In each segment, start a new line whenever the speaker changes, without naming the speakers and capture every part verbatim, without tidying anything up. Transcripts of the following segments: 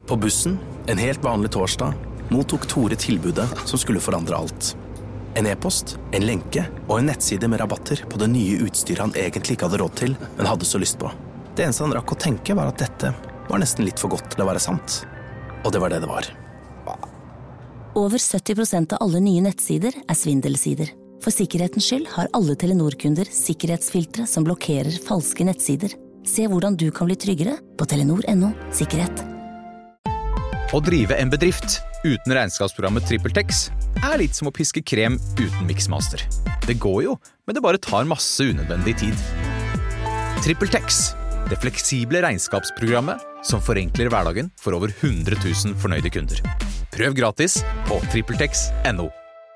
På bussen, en helt vanlig torsdag, mottok Tore tilbudet som skulle forandre alt. En e-post, en lenke og en nettside med rabatter på det nye utstyret han egentlig ikke hadde råd til, men hadde så lyst på. Det eneste han rakk å tenke var at dette var nesten litt for godt til å være sant. Og det var det det var.
Over sytti prosent av alle nye nettsider er svindelsider. For sikkerhetens skyld har alle Telenor-kunder sikkerhetsfiltre som blokkerer falske nettsider. Se hvordan du kan bli tryggere på telenor punktum no sikkerhet.
Å drive en bedrift uten regnskapsprogrammet TrippelTex er litt som å piske krem uten Mixmaster. Det går jo, men det bare tar masse unødvendig tid. TrippelTex, det fleksible regnskapsprogrammet som forenkler hverdagen for over hundre tusen fornøyde kunder. Prøv gratis på trippeltex punktum no.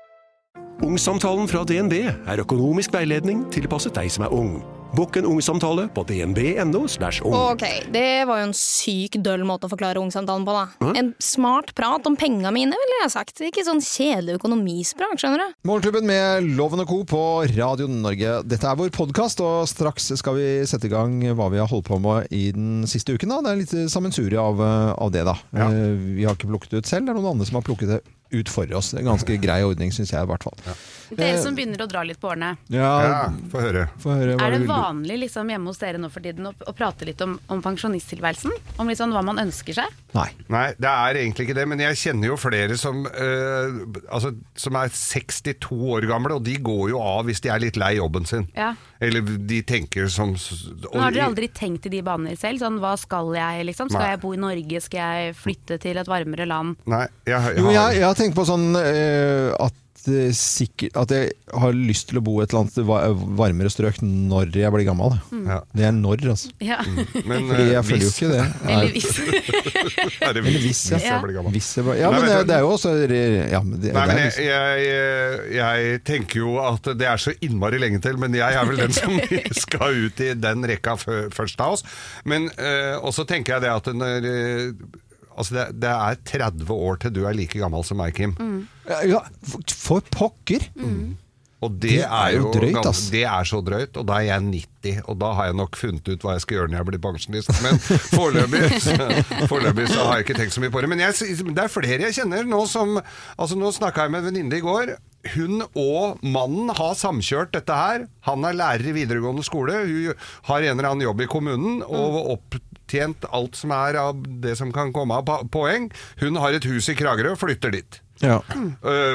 Ungsamtalen fra D N B er økonomisk veiledning tilpasset deg som er ung. Bokk en ungsamtale på dnb punktum no slash ung.
Ok, det var jo en syk døll måte å forklare ungsamtalen på da. Hæ? En smart prat om penga mine, ville jeg sagt. Ikke sånn kjedelig økonomisprat, skjønner du?
Morgenklubben med Loven og Co. på Radio Norge. Dette er vår podcast, og straks skal vi sette i gang hva vi har holdt på med i den siste uken. Da. Det er litt sammensuri av, av det da. Ja. Vi har ikke plukket ut selv, det er noen andre som har plukket det ut for oss. Det er en ganske grei ordning, synes jeg i hvert fall. Ja.
Dere som begynner å dra litt på årene.
Ja,
ja få høre.
Få høre
er det vanlig liksom, hjemme hos dere nå for tiden å, å prate litt om, om pensjonisttilværelsen? Om liksom, hva man ønsker seg?
Nei.
Nei, det er egentlig ikke det, men jeg kjenner jo flere som, øh, altså, som er sekstito år gamle, og de går jo av hvis de er litt lei jobben sin. Ja. Eller de tenker som... Og
men har dere aldri tenkt i de baner selv? Sånn, hva skal jeg liksom? Skal Nei. jeg bo i Norge? Skal jeg flytte til et varmere land?
Nei, jeg, jeg,
jo, jeg, jeg har tenkt på sånn uh, at Sikker, at jeg har lyst til å bo i et eller annet varmere strøk når jeg blir gammel. Mm. Ja. Det er når, altså. Ja. Mm. Men, Fordi jeg føler jo ikke det.
Eller hvis.
Eller
hvis, ja.
Hvis jeg blir gammel.
Hvis jeg blir, ja, Nei, men det, det er jo også... Ja, men det,
Nei, men
det
jeg, jeg, jeg tenker jo at det er så innmari lenge til, men jeg er vel den som skal ut i den rekka først av oss. Men uh, også tenker jeg det at når... Altså det, det er tretti år til du er like gammel som meg, Kim.
Mm. Ja, for pokker!
Mm. Og det, det er jo drøyt, gans, det er så drøyt, og da er jeg nitti, og da har jeg nok funnet ut hva jeg skal gjøre når jeg blir pensjonist. Men foreløpig så, foreløpig så har jeg ikke tenkt så mye på det. Men jeg, det er flere jeg kjenner nå som... Altså nå snakket jeg med en venninne i går. Hun og mannen har samkjørt dette her. Han er lærer i videregående skole. Hun har en eller annen jobb i kommunen, og opp tjent alt som er av det som kan komme av poeng. Hun har et hus i Kragerø og flytter dit.
Ja.
Uh,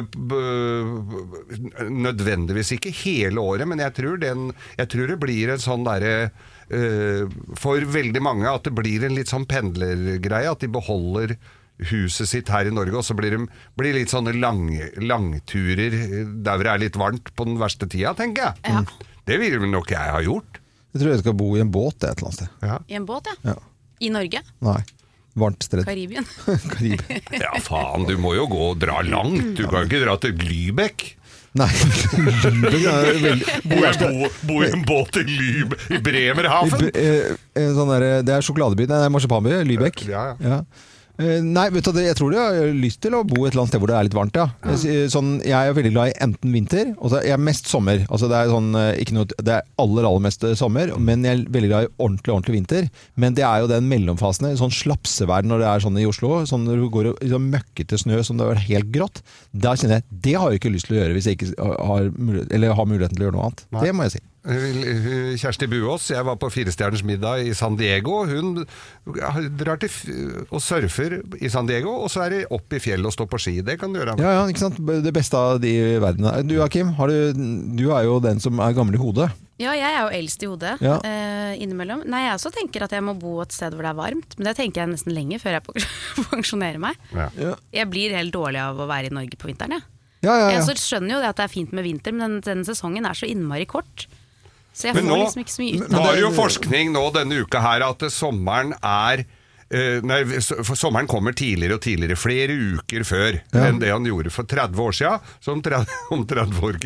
b- nødvendigvis ikke hele året, men jeg tror, den, jeg tror det blir en sånn derre uh, for veldig mange at det blir en litt sånn pendlergreie, at de beholder huset sitt her i Norge, og så blir det blir litt sånne lang, langturer der det er litt varmt på den verste tida, tenker jeg. Ja. Det vil nok jeg ha gjort.
Jeg tror jeg skal bo i en båt et eller annet sted.
Ja.
I en båt, ja.
ja.
I Norge?
Nei. Varmt sted.
Karibien.
Karibien.
Ja, faen, du må jo gå og dra langt. Du kan jo ikke dra til Lübeck.
Nei, Lübeck er veldig...
Bo, bo, bo i en båt i Lübeck, i Bremerhaven.
I, eh, sånn der, det er sjokoladeby, det er marsipanby, Lübeck.
Ja, ja.
Ja. Nei, vet du, jeg tror jeg har lyst til å bo et eller annet sted hvor det er litt varmt, ja. Ja. Sånn, jeg er veldig glad i enten vinter, og så er jeg mest sommer. Altså det er sånn, ikke noe, det er aller, aller mest sommer, men jeg er veldig glad i ordentlig, ordentlig vinter. Men det er jo den mellomfasen, sånn slapsevær når det er sånn i Oslo, sånn når du går og sånn møkkete snø som det er helt grått. Da kjenner jeg, det har jeg ikke lyst til å gjøre hvis jeg ikke har, eller har muligheten til å gjøre noe annet. Nei. Det må jeg si.
Kjersti Buås, jeg var på Firestjerners middag i San Diego. Hun drar til og surfer i San Diego, og så er det opp i fjell og stå på ski. Det kan du gjøre.
Ja, ja, ikke sant? Det beste av de i verden. Du, Hakim, har du, du er jo den som er gammel i hodet.
Ja, jeg er jo eldst i hodet ja. uh, innimellom. Nei, jeg også tenker at jeg må bo et sted hvor det er varmt, men det tenker jeg nesten lenge før jeg pensjonerer meg. Ja. Ja. Jeg blir helt dårlig av å være i Norge på vinteren, ja.
Ja, ja, ja.
Jeg skjønner jo det at det er fint med vinter, men den, denne sesongen er så innmari kort. Så jeg
men
får
nå
liksom ikke så mye ut.
Nå er jo forskning nå denne uka her at sommeren er uh, nei, for sommeren kommer tidligere og tidligere, flere uker før ja. enn det han gjorde for tretti år siden. Så om tretti år, Kim,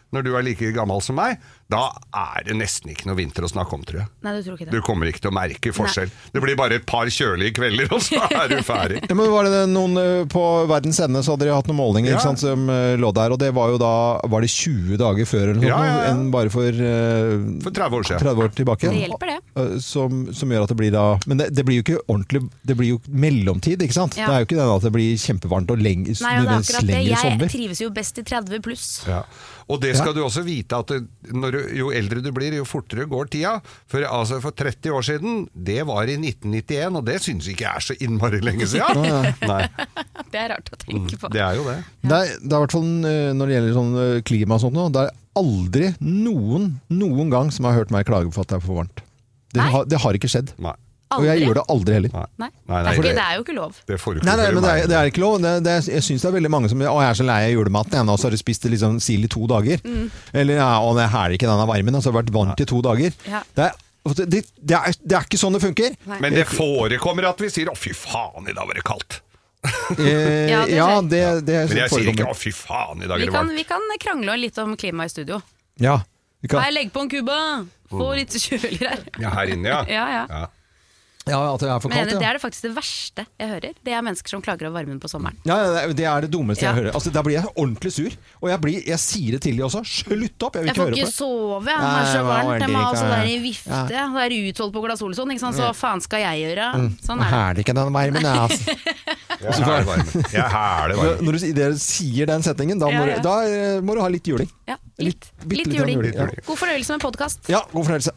når du er like gammel som meg, da er det nesten ikke noe vinter å snakke om, tror jeg.
Nei, du tror ikke det.
Du kommer ikke til å merke forskjell. Nei. Det blir bare et par kjølige kvelder, og så er du ferdig.
Ja, men var det noen på verdens ende, så hadde de hatt noen målinger, ja. Ikke sant, som lå der, og det var jo da, var det tjue dager før eller noe, ja, ja, ja. Enn bare for, uh,
for tretti år siden.
tretti år tilbake.
Det hjelper det.
Som, som gjør at det blir da, men det, det blir jo ikke ordentlig, det blir jo mellomtid, ikke sant? Ja. Det er jo ikke den at det blir kjempevarmt og lenge,
Nei, og det er akkurat det. Jeg
sommer.
Trives jo best i tretti pluss.
Ja. Og det skal ja. Du også vite at det, når du, jo eldre du blir, jo fortere går tida. For, altså for tretti år siden, det var i nitten nittien, og det synes ikke jeg er så innmari lenge siden. Ja. Nei.
Det er rart å tenke på.
Det er jo det.
Ja. Det, er, det er i hvert fall når det gjelder sånn klima og sånt nå, det er aldri noen, noen gang som har hørt meg klage for at det er for varmt. Det, har, det har ikke skjedd.
Nei.
Og jeg gjør det aldri heller.
Nei, nei, nei, nei det, det er jo ikke lov.
Det får ikke
nei, nei, men det er, det er ikke lov. Det, det, jeg synes det er veldig mange som å, jeg er så lei av julematen, jeg, og så har du spist det liksom sild i to dager. Mm. Eller, ja, å, det er ikke denne varmen, og så har det vært varmt i to dager. Ja. Det, er, det, det, er, det er ikke sånn det funker.
Nei. Men det forekommer at vi sier, å fy faen, i dag var det kaldt.
eh, ja, det, ja, det, det
Men jeg sier ikke, å fy faen, i dag er det varmt.
Vi kan krangle litt om klima i studio.
Ja.
Hei, legg på en kuba! Få litt kjøligere her.
Ja, her inne, ja.
ja, ja. ja.
Ja, at det er for kaldt,
Men det
ja.
er det faktisk det verste jeg hører. Det er mennesker som klager over varmen på sommeren.
Ja, det er det dummeste ja. jeg hører. Altså, da blir jeg ordentlig sur. Og jeg, blir, jeg sier det til de også. Slutt opp, jeg vil ikke høre på det.
Jeg får ikke sove, jeg er så varmt. Jeg må ha sånn der i vifte. Ja. Det er utholdt på Glass Olsson, ikke sant? Så hva faen skal jeg gjøre? Sånn er det.
Her er det ikke den varmen, altså.
Jeg er varmen. Jeg er det varmen.
Når du sier den setningen, da må, ja, ja. Du, da må du ha litt juling.
Ja, litt, litt, litt juling. juling. Ja. God fornøyelse med podcast.
Ja, god fornøyelse.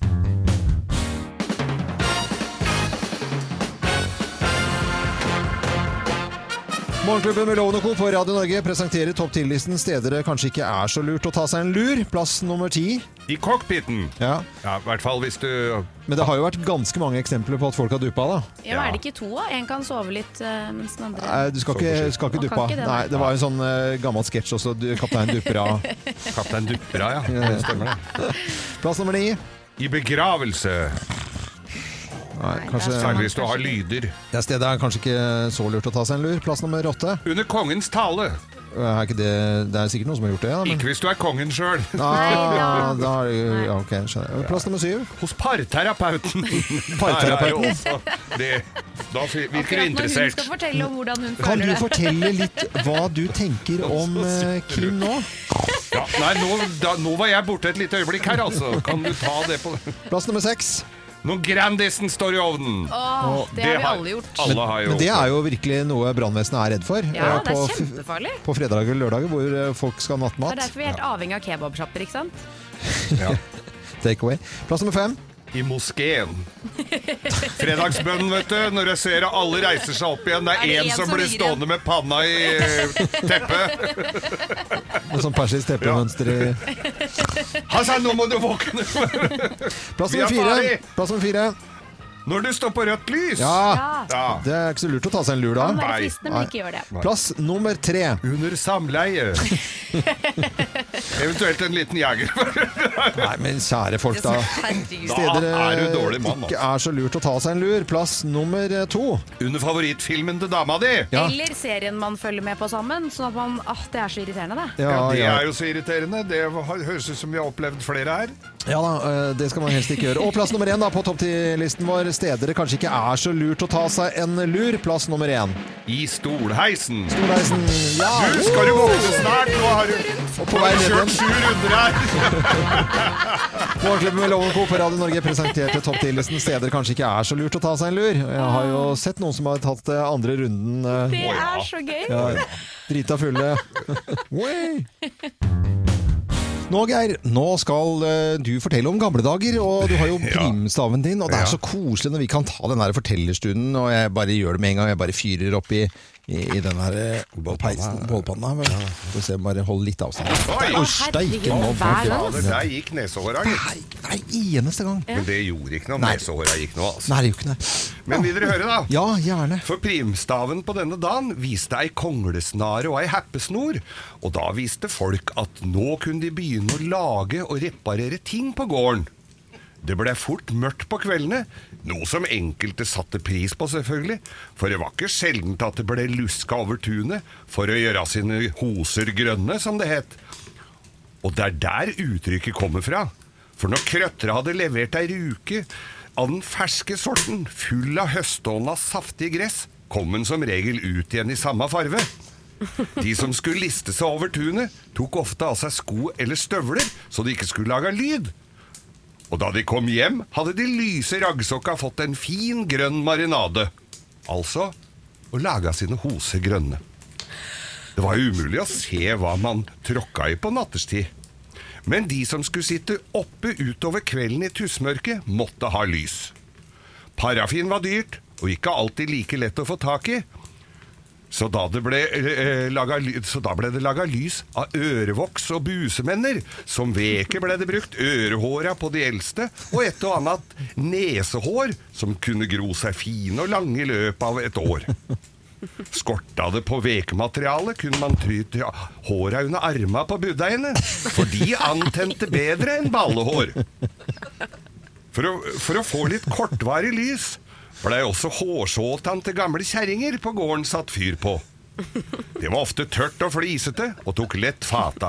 Morgenklubben med Loven og Co. på Radio Norge presenterer topp ti-listen steder det kanskje ikke er så lurt å ta seg en lur. Plass nummer ti.
I cockpiten.
Ja.
Ja, i hvert fall hvis du...
Men det har jo vært ganske mange eksempler på at folk har duppa, da.
Ja, men er det ikke to, da? En kan sove litt, mens den andre...
Nei, du skal ikke, skal ikke duppa. Ikke det, Nei, det var en sånn uh, gammel sketsj også. Kaptein Duppera.
Kaptein Duppera, ja. Det stemmer det.
Plass nummer ni.
I begravelse.
Nei, kanskje...
Særlig hvis du har lyder.
Det stedet er kanskje ikke så lurt å ta seg en lur. Plass nummer åtte.
Under kongens tale.
Er ikke det, det er sikkert noen som har gjort det. Ja, men...
Ikke hvis du er kongen selv.
Ah, da har du... Ja, ok, skjønner. Plass nummer syv.
Hos parterapeuten.
Parterapeuten.
Det, da virker du interessert.
Når hun skal fortelle om hvordan hun føler det.
Kan du fortelle litt hva du tenker om Kim nå?
Ja, nei, nå, da, nå var jeg borte et lite øyeblikk her, altså. Kan du ta det på...
Plass nummer seks.
Når Grandisen står i ovnen.
Åh, det, det har vi alle gjort.
Men,
alle har gjort.
men det er jo virkelig noe brannvesenet er redd for.
Ja, det er kjempefarlig.
På fredag og lørdag hvor folk skal ha nattmat.
Det er derfor vi er helt avhengig av kebabshopper, ikke sant?
Ja.
Take away. Plass nummer fem.
I moskeen. Fredagsbønnen, vet du. Når jeg ser at alle reiser seg opp igjen. Det er, er det en, en som, som blir stående igjen med panna i teppet.
Med sånn persisk teppemønster i...
Hassan, nå må du våkne.
Plass nummer fire. Plass nummer fire.
Når du står på rødt lys.
Ja, ja. Det er ikke så lurt å ta seg en lur da.
Kan være fristende, men ikke gjør det.
Plass nummer tre.
Under samleie. Eventuelt en liten jager.
Nei, men kjære folk da. Steder
er du dårlig mann,
ikke er så lurt å ta seg en lur. Plass nummer to.
Under favorittfilmen til dama di.
Ja. Eller serien man følger med på sammen. Sånn at man, ah, det er så irriterende det.
Ja, ja, det er jo så irriterende. Det høres ut som vi har opplevd flere her.
Ja da, det skal man helst ikke gjøre. Og plass nummer én da på topp ti-listen vår. Steder det kanskje ikke er så lurt å ta seg en lur. Plass nummer én.
I stolheisen.
Stolheisen, ja.
Du skal du våkne snart. Nå har du,
på vei ned
kjørt sju runder her.
Morgenklubben med Loven og Co. på Radio Norge presenterte topp ti-listen steder det kanskje ikke er så lurt å ta seg en lur. Jeg har jo sett noen som har tatt andre runden.
Det er så gøy.
Ja, drita fulle. Nå, Geir, nå skal uh, du fortelle om gamle dager, og du har jo primstaven din, og det er så koselig når vi kan ta den der fortellerstunden, og jeg bare gjør det med en gang, jeg bare fyrer opp i, i, i den her uh, peisen, bålpanna. Ja. Får se, bare hold litt avstand.
Oi,
Oi steike nå.
Ja, det der gikk nesehåra.
Nei, eneste gang.
Men det gjorde ikke noe, nesehåra gikk noe, altså.
Nei, det gjorde ikke det.
Men vil dere høre da?
Ja, gjerne.
For primstaven på denne dagen viste ei konglesnare og ei heppesnor, og da viste folk at nå kunne de begynne å lage og reparere ting på gården. Det ble fort mørkt på kveldene, noe som enkelte satte pris på selvfølgelig, for det var ikke sjeldent at det ble luska over tunet for å gjøre sine hoser grønne, som det het. Og da begynte de å lage seg egen mat, og det var ikke så rart, for det var ikke sjeldent at det ble luska over tunet for å gjøre sine hoser grønne, som det het. Og da begynte de å lage seg egen mat, og det var ikke sjeldent at det ble luska over tunet for å gjøre sine hoser grønne, som det het. Og da begynte de å lage seg egen mat, og det var ikke sjeldent at det ble luska over tunet for å gjøre sine hoser grønne, som det het. Og det er der uttrykket kommer fra. For når krøttere hadde levert ei ruke av den ferske sorten, full av høståndas saftige gress, kom den som regel ut igjen i samme farve. De som skulle liste seg over tunet, tok ofte av seg sko eller støvler, så de ikke skulle lage lyd. Og da de kom hjem, hadde de lyse raggsokka fått en fin grønn marinade. Altså, å lage sine hoser grønne. Det var umulig å se hva man tråkka i på natterstid. Men de som skulle sitte oppe utover kvelden i tussmørket, måtte ha lys. Parafin var dyrt, og ikke alltid like lett å få tak i. Så da, det ble, eh, laget, så da ble det laget lys av ørevoks og busemenner. Som veke ble det brukt ørehåra på de eldste, og et og annet nesehår som kunne gro seg fine og lange i løpet av et år. Skorta det på vekematerialet kunne man try til håra under arma på buddeiene, for de antente bedre enn ballehår. For å, for å få litt kortvarig lys ble også hårsåtan til gamle kjerringer på gården satt fyr på. Det var ofte tørt og flisete, og tok lett fata.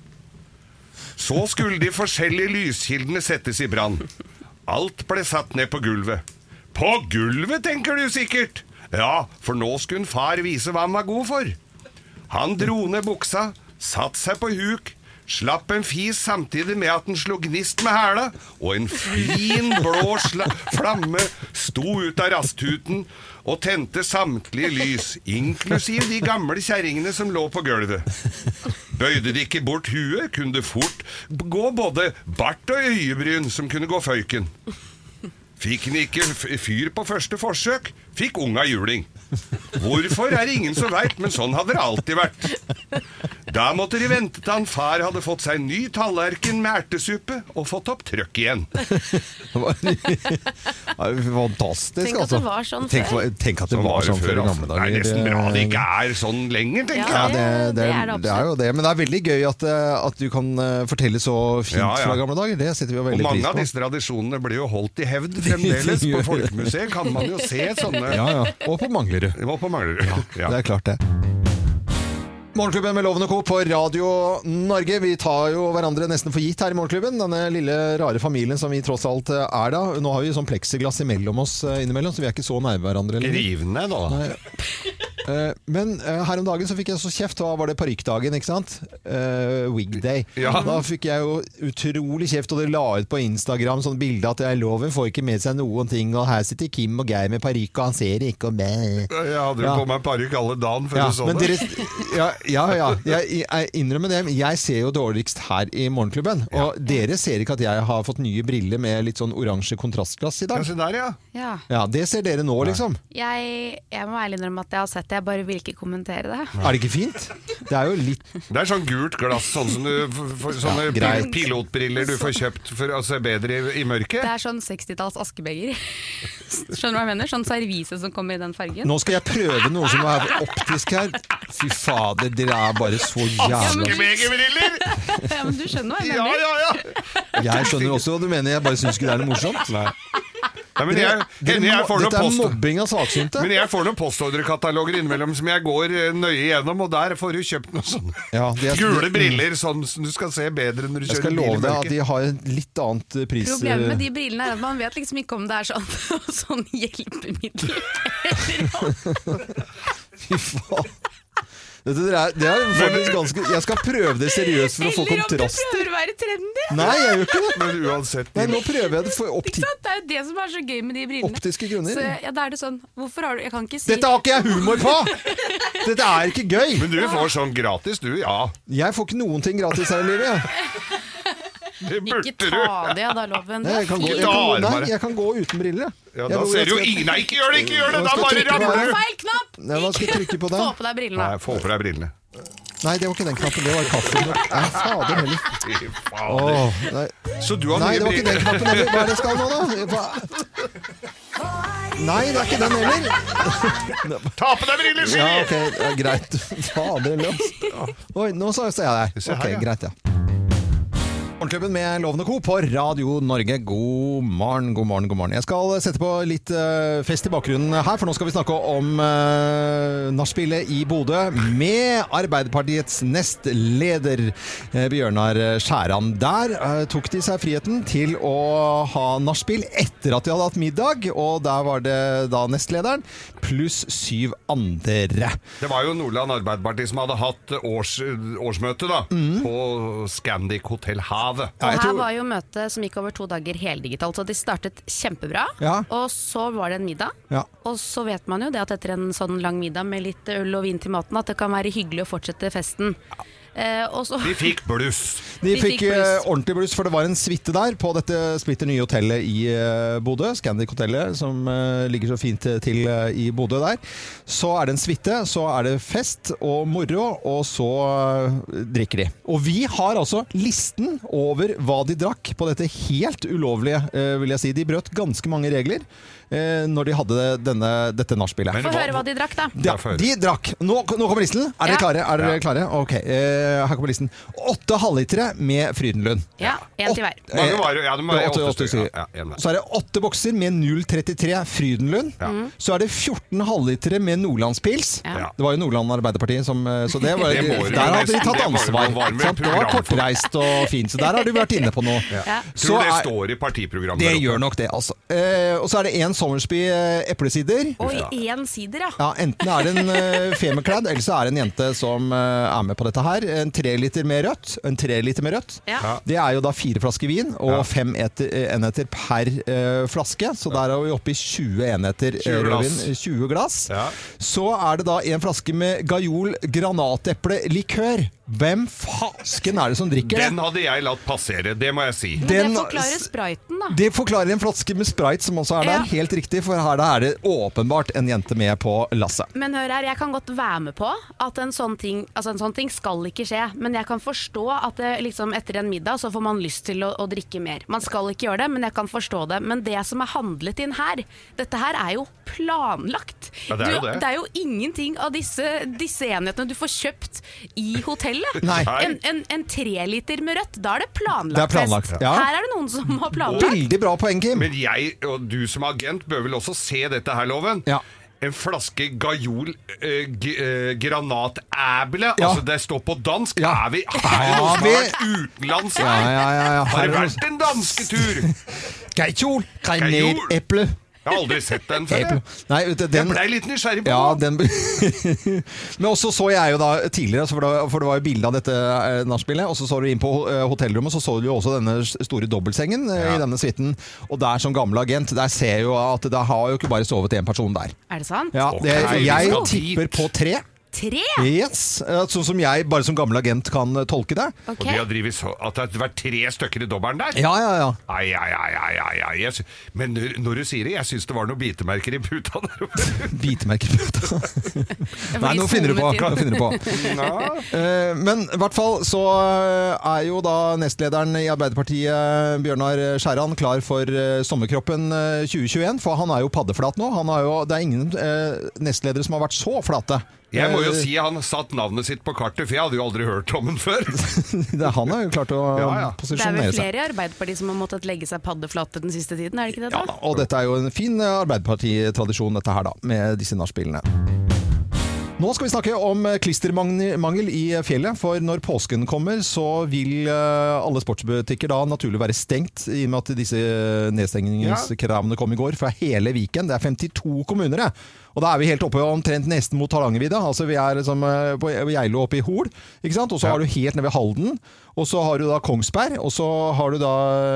Så skulle de forskjellige lyskildene settes i brann. Alt ble satt ned på gulvet. På gulvet, tenker du sikkert? Ja, for nå skulle far vise hva han var god for. Han dro ned buksa, satt seg på huk, slapp en fis samtidig med at den slo gnist med hæla, og en fin blå flamme sto ut av rasthuten og tente samtlige lys, inklusiv de gamle kjerringene som lå på gulvet. Bøyde de ikke bort huet, kunne det fort gå både bart og øyebryn som kunne gå føyken. Fikk den ikke fyr på første forsøk, fikk unga juling. Hvorfor er det ingen som vet, men sånn hadde det alltid vært. Da måtte de vente til han far hadde fått seg en ny tallerken med ertesuppe og fått opp trøkk igjen.
Fantastisk,
tenk at det var sånn
tenk,
før.
Tenk at det sånn var sånn før i gamle dager.
Det er nesten bra det ikke er sånn lenger, tenker
ja,
jeg.
Det, det, det,
er det,
det er jo det, men det er veldig gøy at, at du kan fortelle så fint ja, ja. fra gamle dager. Det setter vi jo veldig pris på.
Og mange av disse tradisjonene blir jo holdt i hevd fremdeles. På Folkemuseet kan man jo se sånne.
Ja, ja. Og på Manglerud.
Og på Manglerud. Ja,
ja. Det er klart det. Morgenklubben med Loven og Co. på Radio Norge. Vi tar jo hverandre nesten for gitt her i Morgenklubben. Denne lille rare familien som vi tross alt er da. Nå har vi sånn pleksiglass imellom oss innimellom, så vi er ikke så nærme hverandre.
Rivende da.
Nei. Men uh, her om dagen så fikk jeg så kjeft. Hva var det parykkdagen, ikke sant? Uh, Wig Day.
Ja.
Da fikk jeg jo utrolig kjeft, og det la ut på Instagram sånn bilde at jeg Loven får ikke med seg noen ting, og her sitter Kim og Geir med parykk, og han ser ikke og med.
Jeg hadde jo ja. på meg parykk alle dagen før
ja,
du så det.
Dere, ja, ja, ja. Jeg, jeg innrømmer det. Jeg ser jo dårligst her i Morgenklubben, og ja. dere ser ikke at jeg har fått nye briller med litt sånn oransje kontrastglass i dag.
Ja, se der, ja.
Ja.
Ja, det ser dere nå, liksom.
Jeg, jeg må ærlig innrømme at jeg har sett det. Jeg bare vil ikke kommentere det.
Er det ikke fint? Det er jo litt...
Det er sånn gult glass, sånn som du for, sånne ja, pilotbriller du får kjøpt for å se bedre i, i mørket.
Det er sånn sekstitalls askebeger. Skjønner du hva jeg mener? Sånn servise som kommer i den fargen.
Nå skal jeg prøve noe som er optisk her. Fy fader, dere er bare så jævla...
Askebegerbriller!
Ja, men du skjønner hva jeg mener.
Ja, ja, ja.
Jeg skjønner også hva du mener. Jeg bare synes ikke det er noe morsomt. Nei.
Ja, men jeg, dere, jeg får
dette er
post,
mobbing av saksynte.
Men jeg får noen postordrekataloger innimellom som jeg går nøye gjennom, og der får du kjøpt noen sånne ja, er, gule briller, sånn som du skal se bedre når du kjører bil i mørket. Jeg skal love deg at de har et litt annet pris.
Problemet med de brillene er at man vet liksom ikke om det er sånn, sånn hjelpemiddel.
Fy faen. Det er, det er faktisk ganske... Jeg skal prøve det seriøst for å få kontraster.
Eller om du prøver å være trendy.
Nei, jeg gjør ikke det.
Men uansett...
Nei, nå prøver jeg det for opti...
Det er jo det som er så gøy med de brillene.
Optiske grunner.
Så ja, da er det sånn, hvorfor har du... Jeg kan ikke si...
Dette har ikke jeg humor på! Dette er ikke gøy!
Men du får sånn gratis, du, ja.
Jeg får ikke noen ting gratis her i livet, ja.
Ikke ta det, da, Loven.
Nei, jeg kan gå, jeg kan gå, nei, jeg kan gå uten briller.
Ja, da ser du jo ingen... Nei, ikke gjør det, ikke gjør det! Da bare ramler du!
Feil knapp!
Nei, hva skal jeg trykke på den?
Få på deg brillene.
Nei, få på deg brillene.
Nei, det var ikke den knappen, det var kaffen. Nei, fader heller.
Fy fader.
Åh, nei.
Så du har
nei,
nye
det var ikke den knappen heller. Hva er det skal nå, da? Hva? Nei, det er ikke den heller.
Ta på deg briller, sier
ja, ok, ja, greit. Fader heller. Oi, nå så jeg der. Ok, greit, ja. Morgenklubben med Lovende Co. på Radio Norge. God morgen, god morgen, god morgen. Jeg skal sette på litt uh, fest i bakgrunnen her, for nå skal vi snakke om uh, nachspielet i Bodø med Arbeiderpartiets nestleder uh, Bjørnar Skjæran. Der uh, tok de seg friheten til å ha nachspiel etter at de hadde hatt middag, og der var det da nestlederen pluss syv andre.
Det var jo Nordland Arbeiderparti som hadde hatt års, årsmøte da, mm. på Scandic Hotel Hav.
Og her var jo møtet som gikk over to dager heldigitalt, så de startet kjempebra, ja. Og så var det en middag, ja. Og så vet man jo det at etter en sånn lang middag med litt øl og vin til maten, at det kan være hyggelig å fortsette festen. Eh, så...
De fikk bluss.
De, De fikk, fikk bluss. ordentlig bluss, for det var en suite der på dette splitter nye hotellet i uh, Bodø, Scandic Hotellet, som uh, ligger så fint til uh, i Bodø der. Så er det en suite, så er det fest og moro, og så uh, drikker de. Og vi har altså listen over hva de drakk på dette helt ulovlige, uh, vil jeg si. De brøt ganske mange regler uh, når de hadde denne, dette nachspielet.
Få høre hva de drakk da.
Ja, de drakk. Nå, nå kommer listen. Er dere ja. klare? Er dere ja. klare? Ok. Uh, her kommer listen. Åtte halvlitere med Frydenlund.
Ja, en til hver.
Mange var, ja, det må være åtte, åtte stykker. Ja, ja,
så er det åtte bokser med null komma trettitre Frydenlund. Ja. Så er det fjorten halvlitere med Nordlandspils. Ja. Det var jo Nordland Arbeiderparti som, så det var, det må, der hadde de tatt ansvar. Det, det var kortreist og fint, så der har du vært inne på noe.
Ja. Ja. Så tror det er, står i partiprogrammet.
Det gjør nok det, altså. Eh, og så er det en Sommersby eplesider.
Og en sider, ja.
Ja, enten er det en uh, femerklad, eller så er det en jente som uh, er med på dette her. En tre liter med rødt, en tre liter med rødt. Ja. Det er jo da fire flasker vin og ja. fem eter, enheter per uh, flaske, så der er vi oppe i tjue enheter
tjue
rødvin, tjue glass. Ja. Så er det da en flaske med Gajol granateple-likør. Hvem fasken er det som drikker det?
Den hadde jeg latt passere, det må jeg si.
Men
Den,
det forklarer spriten da.
Det forklarer en flaske med Sprite som også er der, ja. helt riktig, for her er det åpenbart en jente med på lasset.
Men hør her, jeg kan godt være med på at en sånn ting, altså en sånn ting skal ikke skje, men jeg kan forstå at det, liksom, etter en middag så får man lyst til å, å drikke mer. Man skal ikke gjøre det, men jeg kan forstå det. Men det som er handlet inn her, dette her er jo planlagt.
Ja, det, er jo
du,
det.
det er jo ingenting av disse, disse enhetene du får kjøpt i hotellet.
Nei.
En, en, en tre liter med rødt, da er det planlagt,
det er planlagt
fest.
ja.
Her er det noen som har planlagt.
Veldig bra poeng, Kim.
Men jeg og du som agent bør vel også se dette her, Loven.
Ja.
En flaske Gajol eh, g- eh, granatæble, ja. altså det står på dansk. Ja. Er vi, er det noe som har vært utenlands her?
Ja, ja, ja, ja.
Har det vært en danske tur?
Gajol granateple.
Jeg har aldri sett den før.
Nei, den,
jeg ble litt nysgjerrig på
ja, den. Men også så jeg jo da tidligere, for det var, for det var jo bildet av dette nachspielet, og så så du inn på hotellrommet, så så du jo også denne store dobbeltsengen ja. i denne suiten. Og der som gammel agent, der ser jeg jo at det har jo ikke bare sovet en person der.
Er det sant?
Ja, det, jeg tipper på tre.
Tre?
Yes, sånn som jeg bare som gammel agent kan tolke det.
Okay. Og de har drivet så, at det har vært tre stykker i dobbelen der?
Ja, ja, ja.
Ai, ai, ai, ai, ai, ai. Jeg, men når du sier det, jeg synes det var noen bitemerker i puta der oppe.
Bitemerker i puta? Nei, nå finner du på. Nå finner du på. uh, men i hvert fall så er jo da nestlederen i Arbeiderpartiet, Bjørnar Skjæran, klar for uh, sommerkroppen uh, tjue tjueen, for han er jo paddeflat nå. Han er jo, det er ingen uh, nestledere som har vært så flate.
Jeg må jo si han satt navnet sitt på kartet, for jeg hadde jo aldri hørt om den før.
det, han har jo klart å ja, ja. posisjonere seg.
Det er vel flere i Arbeiderpartiet som har måttet legge seg paddeflate den siste tiden, er det ikke det da?
Ja, og dette er jo en fin Arbeiderparti-tradisjon dette her da, med disse nachspielene. Nå skal vi snakke om klistermangel i fjellet, for når påsken kommer så vil alle sportsbutikker da naturlig være stengt, i og med at disse nedstengningskravene kom i går fra hele Viken. Det er femtito kommuner, og da er vi helt oppe omtrent nesten mot Hardangervidda. Altså vi er liksom på Geilo oppe i Hol, ikke sant? Og så har du helt nede ved Halden, og så har du da Kongsberg, og så har du da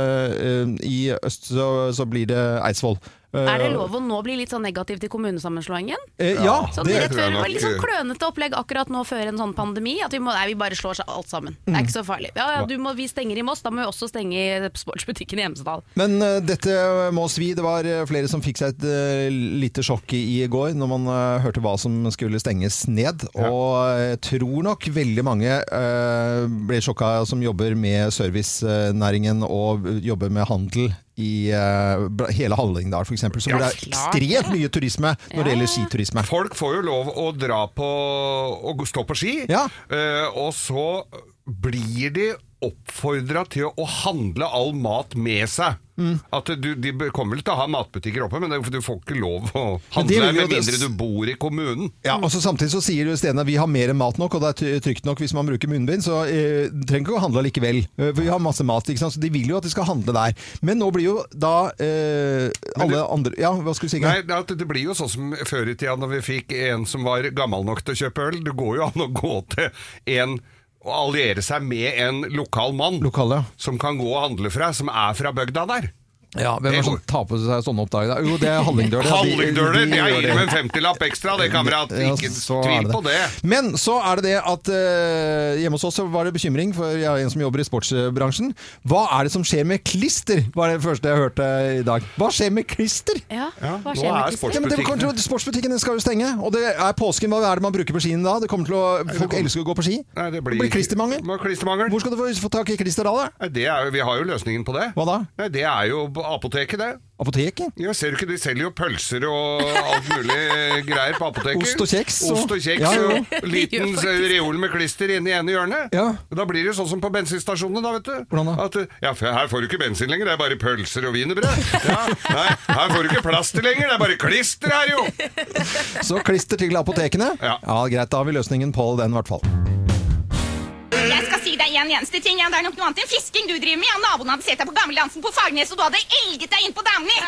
i øst så, så blir det Eidsvoll.
Er det lov å nå bli litt sånn negativ til kommunesammenslåingen?
Eh, ja,
sånn, det, det før, var litt sånn klønete opplegg akkurat nå før en sånn pandemi, at vi, må, nei, vi bare slår alt sammen. Det er ikke så farlig. Ja, ja, du må, vi stenger i Moss, da må vi også stenge i sportsbutikken i Hemsedal.
Men uh, dette må svi. Det var flere som fikk seg et uh, lite sjokk i, i går når man uh, hørte hva som skulle stenges ned. Ja. Og jeg tror nok veldig mange uh, ble sjokka som jobber med servicenæringen og jobber med handel i uh, hele Hallingdal for eksempel, så ja, det er ekstremt mye turisme når ja. det gjelder skiturisme.
Folk får jo lov å dra på og stå på ski, ja. uh, og så blir de oppfordret til å handle all mat med seg. Mm. At du, de kommer vel til å ha matbutikker oppe, men du får ikke lov å handle med mindre du bor i kommunen.
Ja, og så samtidig så sier stedene at vi har mer mat nok, og det er trygt nok hvis man bruker munnbind, så eh, trenger ikke å handle likevel. Vi har masse mat, ikke sant? Så de vil jo at de skal handle der. Men nå blir jo da eh, alle du, andre... Ja, hva skulle du si?
Nei, det, det blir jo sånn som før i tida når vi fikk en som var gammel nok til å kjøpe øl. Det går jo an å gå til en... og alliere seg med en lokal mann
Lokale.
Som kan gå og handle fra, som er fra bygda der.
Ja, hvem er som tar på seg sånne oppdager da? Jo, det er Hallingdøler.
Hallingdøler, de, de, de jeg gir dem en femtilapp ekstra, det kamerat. Ikke ja, tvil på det.
Men så er det det at uh, hjemme hos oss var det bekymring, for jeg er en som jobber i sportsbransjen. Hva er det som skjer med klister? Var det første jeg hørte i dag. Hva skjer med klister?
Ja, hva
skjer med klister?
Ja, men det, sportsbutikkene skal jo stenge, og det er påsken. Hva er det man bruker på skien da? Det kommer til å, folk kommer... elsker å gå på ski.
Nei, det blir,
det blir klistermangel.
klistermangel.
Hvor skal du få, få tak i klister da? da?
Det er, vi har jo løsningen på det.
Hva da?
Nei, det er jo apoteket det.
Apoteket?
Ja, ser du ikke, de selger jo pølser og alt mulig greier på apoteket.
Ost og kjeks.
Og, Ost og kjeks ja, ja. Og liten reol med klister inne i ene hjørnet.
Ja.
Da blir det sånn som på bensinstasjonene da, vet du.
Hvordan da?
At, ja, her får du ikke bensin lenger, det er bare pølser og wienerbrød. Ja, nei, her får du ikke plaster lenger, det er bare klister her jo.
Så klister til apotekene?
Ja.
Ja, greit, da har vi løsningen på den i hvert fall.
Jeg skal si deg en eneste ting, ja. Det er nok noe annet enn fisking du driver med. Ja, naboen hadde sett deg på gamledansen på Fagnes, og du hadde elget deg inn på damene.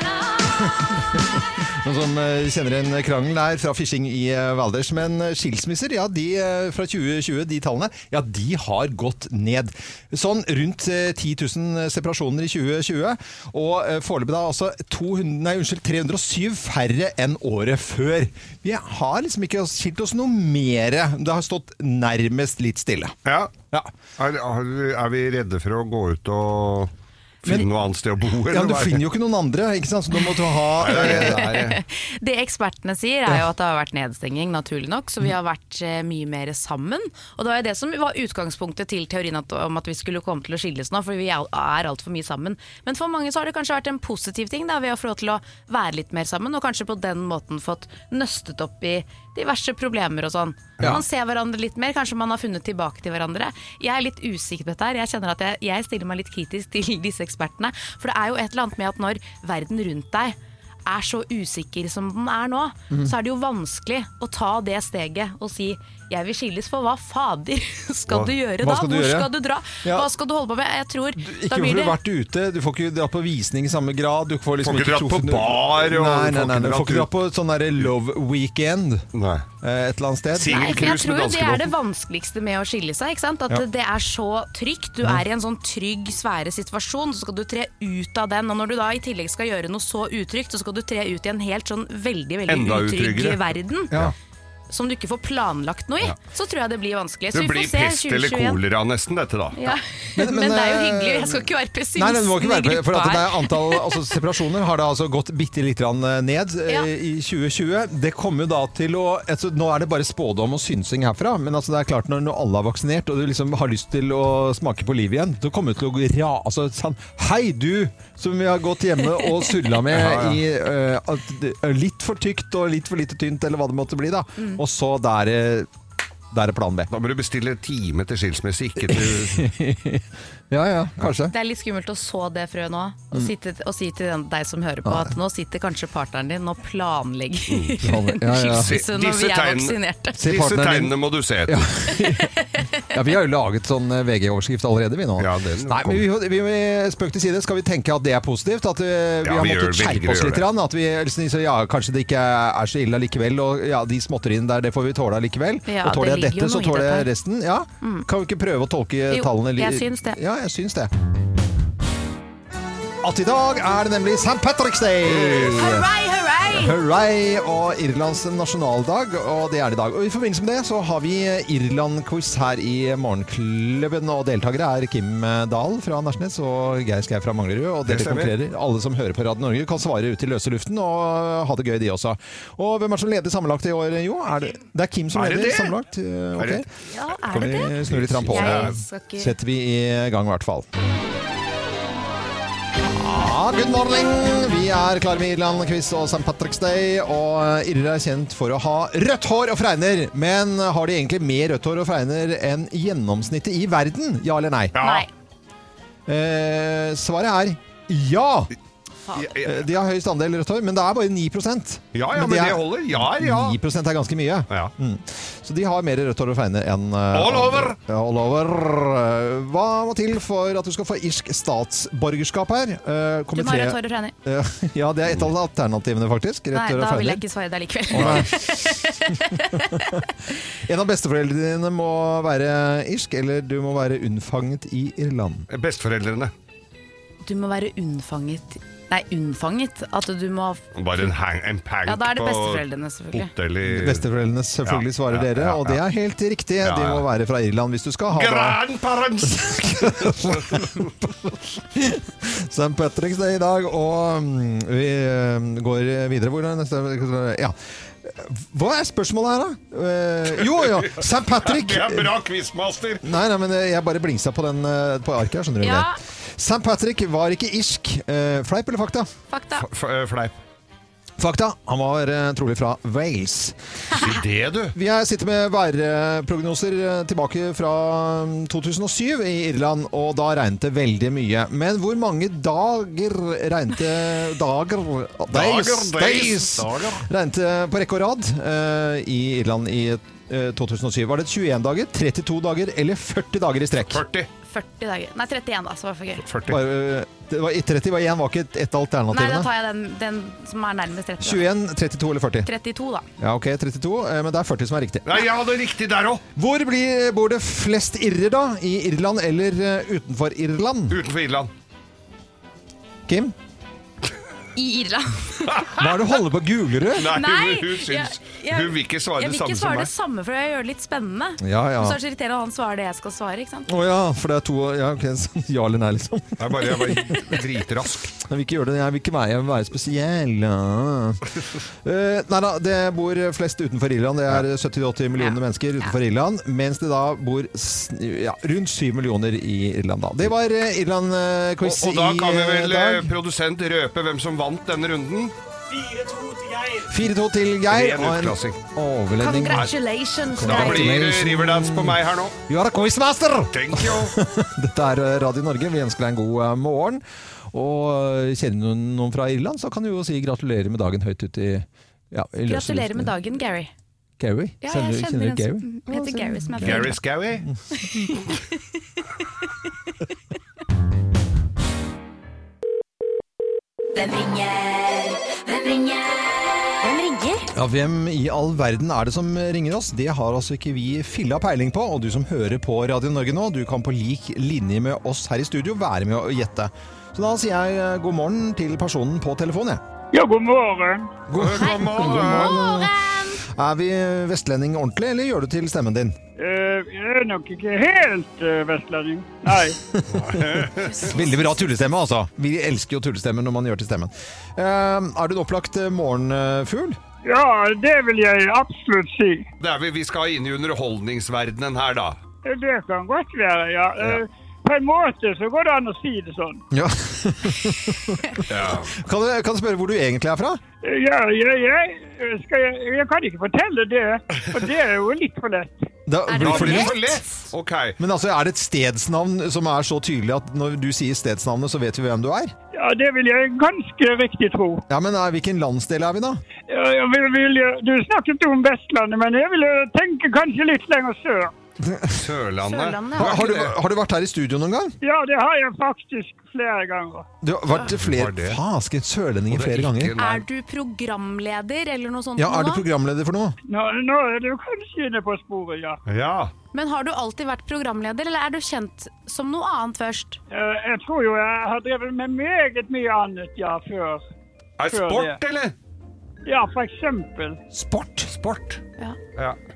Noen som uh, kjenner en krangel der fra fishing i uh, Valdres, men uh, skilsmisser, ja, de uh, fra tjue tjue, de tallene, ja, de har gått ned. Sånn rundt uh, ti tusen separasjoner i tjue tjue, og uh, foreløpig da altså to hundre, nei, unnskyld, tre hundre og syv færre enn året før. Vi har liksom ikke skilt oss noe mere. Det har stått nærmest litt stille.
Ja.
Ja.
Er, er vi redde for å gå ut og... finne noe annet sted å bo?
Ja, men du finner jo ikke noen andre, ikke sant? Så du må ha...
det, det ekspertene sier er jo at det har vært nedstenging, naturlig nok, så vi har vært eh, mye mer sammen. Og det var jo det som var utgangspunktet til teorien at, om at vi skulle komme til å skilles nå, for vi er alt for mye sammen. Men for mange så har det kanskje vært en positiv ting da, ved å få lov til å være litt mer sammen, og kanskje på den måten fått nøstet opp i diverse problemer og sånn. Ja. Man ser hverandre litt mer, kanskje man har funnet tilbake til hverandre. Jeg er litt usikker på dette her, jeg kjenner at jeg, jeg stiller meg litt kritisk til disse ekspertene, for det er jo et eller annet med at når verden rundt deg er så usikker som den er nå, mm. så er det jo vanskelig å ta det steget og si jeg vil skilles, for hva fader skal
hva?
du gjøre
hva
da?
Du
Hvor
gjøre?
skal du dra?
Ja.
Hva skal du holde på med? Jeg tror
du, Ikke for du har vært ute, du får ikke dra på visning i samme grad, du får liksom
får ikke dratt på bar og
nei, nei, nei, nei, du får ikke dra på sånn der love weekend
nei.
Et eller annet sted.
Nei, for jeg tror det er det vanskeligste med å skille seg, ikke sant? At ja. det er så trygt, du er i en sånn trygg, svære situasjon, så skal du tre ut av den, og når du da i tillegg skal gjøre noe så utrygt, så skal du tre ut i en helt sånn veldig, veldig
enda
utrygg
utryggere.
verden.
Ja.
Som du ikke får planlagt noe i, ja. så tror jeg det blir vanskelig.
Det blir pest eller kolera nesten dette da.
Ja. Men, men, men det er jo hyggelig, jeg skal ikke være pessimisten.
Nei, det må ikke være, for at det er antall altså, separasjoner har det altså gått bitte litt ned ja. i tjue tjue. Det kommer jo da til å, altså, nå er det bare spådom og synsing herfra, men altså, det er klart når alle er vaksinert og du liksom har lyst til å smake på liv igjen, så kommer du til å gå ra, altså sånn, hei du, som vi har gått hjemme og sulla med ja, ja. i uh, at, litt for tykt og litt for lite tynt, eller hva det måtte bli da. Mm. Og så der, der er plan B.
Da må du bestille time til skilsmisse, ikke til...
ja, ja, kanskje.
Det er litt skummelt å så det frø nå, og, mm. sitte, og si til den, deg som hører på, at nå sitter kanskje partneren din og planlegger mm. ja, ja. skilsmisse når vi er vaksinerte.
Disse tegnene må du se etter.
Ja. ja, vi har jo laget sånn V G-overskrift allerede, vi nå. Ja, Nei, men vi, vi, vi spøk til side, skal vi tenke at det er positivt, at vi, vi ja, har vi måttet skjerpe oss litt, rann, at vi, så, ja, kanskje det ikke er så ille likevel, og ja, de småtteriene der, det får vi tåle likevel. Ja, og tåler jeg dette, så tåler jeg resten. Ja, mm. Kan vi ikke prøve å tolke jo, tallene litt?
Jeg syns det.
Ja, jeg syns det. At i dag er det nemlig Saint Patrick's Day!
Hurray, hurray!
Hurray! Og Irlands nasjonaldag, og det er det i dag. Og i forbindelse med det så har vi Irland-quiz her i Morgenklubben, og deltakere er Kim Dahl fra Nærsnes og Geir Skau fra Manglerud, og dere konkurrerer. Alle som hører på Radio Norge kan svare ut i løse luften og ha det gøy de også. Og hvem er det som leder sammenlagt i år, jo? Er det, det er Kim som
er
leder sammenlagt? Okay.
Ja, er
kan
det det?
Kan vi snurre litt fram på?
Jeg skal ikke...
Setter vi i gang i hvert fall. Ja, good morning! Vi er klare med Irland-quiz og Saint Patrick's Day, og Irre er kjent for å ha rødt hår og fregner, men har de egentlig mer rødt hår og fregner enn gjennomsnittet i verden? Ja eller nei?
Ja.
Nei.
Eh, svaret er ja! De har høyest andel rødt hår, men det er bare ni prosent.
Ja, ja, men, men det, er, det holder. Ja, ja.
ni prosent er ganske mye.
Ja.
Mm. Så de har mer rødt hår og fregner enn uh,
All over!
Ja, all over. Hva må til for at du skal få irsk statsborgerskap her? Uh,
du må ha rødt hår og fregner.
Uh, ja, det er et av alternativene, faktisk. Rødt
Nei,
hår og
da vil
fregner.
jeg ikke svare deg likevel.
Oh, en av besteforeldrene dine må være irsk, eller du må være unnfanget i Irland.
Besteforeldrene.
Du må være unnfanget Nei, unnfanget. At du må
Bare en, hang, en pank
ja, da er det besteforeldrene, selvfølgelig.
Hotell i...
Besteforeldrene selvfølgelig ja, svarer ja, dere, ja, ja. Og det er helt riktig. Ja, ja. De må være fra Irland hvis du skal ha
Grandparents!
Saint Patrick's Day i dag, og vi går videre. Hvor er neste? Ja. Hva er spørsmålet her, da? Uh, jo, jo, Saint Patrick.
Det er bra quizmaster.
Nei, nei, men jeg bare blingsa på den på arket her, skjønner du.
Ja.
Saint Patrick var ikke irsk. Uh, fleip eller fakta?
Fakta.
F fleip.
Fakta. Han var uh, trolig fra Wales.
Si det, du.
Vi har sittet med værprognoser tilbake fra to tusen og syv i Irland, og da regnet det veldig mye. Men hvor mange dager regnet det dager, days,
dager,
days, days regnet det på rekke og rad uh, i Irland i uh, to tusen og syv? Var det tjueen dager, trettito dager eller førti dager i strekk?
førti.
førti dager. Nei, trettien da, så var det for gøy.
førti.
Var, det var, tretti var én, var ikke et, et alternativ?
Nei, da tar jeg den, den som er nærmest tretti.
tjueen, trettito eller førti?
trettito da.
Ja, ok, trettito, men det er førti som er riktig.
Nei, ja, det er riktig der også.
Hvor blir, bor det flest irrer da? I Irland eller utenfor Irland?
Utenfor Irland.
Kim?
I Irland.
Hva er det du holder på å google, du?
Nei,
Nei,
hun, hun, syns,
jeg, jeg,
hun vil ikke svare
jeg
det
vil
samme
ikke
som
svare
meg.
det samme, for jeg gjør det litt spennende.
Ja, ja.
Så er det så irriterende at han svarer det jeg skal svare, ikke sant?
Åja, oh, for det er to, ja, ok, sånn, ja eller nei liksom.
Jeg bare, jeg bare dritrask.
Jeg vil ikke gjøre det, jeg vil ikke være, jeg vil være spesiell. Ja. uh, nei da, det bor flest utenfor Irland, det er sytti til åtti millioner ja. mennesker utenfor ja. Irland, mens det da bor ja, rundt syv millioner i Irland da. Det var uh, Irland-quiz i dag.
Og, og da kan vi vel uh, produsent røpe hvem som vant denne runden?
fire to til Geir. fire to til Geir.
Og en
overledning.
Congratulations.
Da blir det Riverdance på meg her nå.
You are a quizmaster!
Thank you.
Dette er Radio Norge. Vi ønsker deg en god morgen. Og kjenner noen, noen fra Irland, så kan du jo si gratulerer med dagen høyt ut i... Ja, i
gratulerer med dagen, Gary.
Gary?
Ja, jeg kjenner, kjenner
en
Gary? som heter Gary. Som er
Gary Scowie?
Hvem ringer? Hvem ringer? Hvem ringer?
Ja, hvem i all verden er det som ringer oss? Det har altså ikke vi filla peiling på, og du som hører på Radio Norge nå, du kan på lik linje med oss her i studio være med å gjette. Så da sier jeg god morgen til personen på telefonen, jeg.
Ja, god morgen.
God,
Hei, god morgen. God morgen.
Er vi vestlending ordentlig, eller gjør du til stemmen din?
Uh, jeg er nok ikke helt uh, vestlending. Nei.
Veldig bra tullestemme, altså. Vi elsker jo tullestemmer når man gjør til stemmen. Uh, er du en opplagt morgenfugl?
Ja, det vil jeg absolutt si.
Det er vi, vi skal inn i underholdningsverdenen her, da.
Det kan godt være, ja. Uh, ja. På en måte så går det an å si det sånn.
Ja. ja. Kan du, kan du spørre hvor du egentlig er fra?
Ja, jeg, jeg, skal jeg, jeg kan ikke fortelle det, for det er jo litt for lett.
Da,
er det for lett?
for lett? Okay.
Men altså, er det et stedsnavn som er så tydelig at når du sier stedsnavnet, så vet vi hvem du er?
Ja, det vil jeg ganske riktig tro.
Ja, men hvilken landsdel er vi da?
Ja, jeg vil, vil, du snakket om Vestlandet, men jeg vil tenke kanskje litt lenger sør.
Sørlandet.
Sørlandet.
Har, har, du, har du vært her i studio noen gang?
Ja, det har jeg faktisk flere ganger.
Du har vært flere Fasken, sørlendinger flere ganger.
Er du programleder eller noe sånt?
Ja, er du programleder for noe?
Nå, nå er du kanskje inne på sporet, ja.
Ja.
Men har du alltid vært programleder, eller er du kjent som noe annet først?
Uh, jeg tror jo jeg har drevet med meget mye annet, ja, før.
Er det sport, eller?
Ja, for eksempel.
Sport?
Sport?
Ja.
Ja.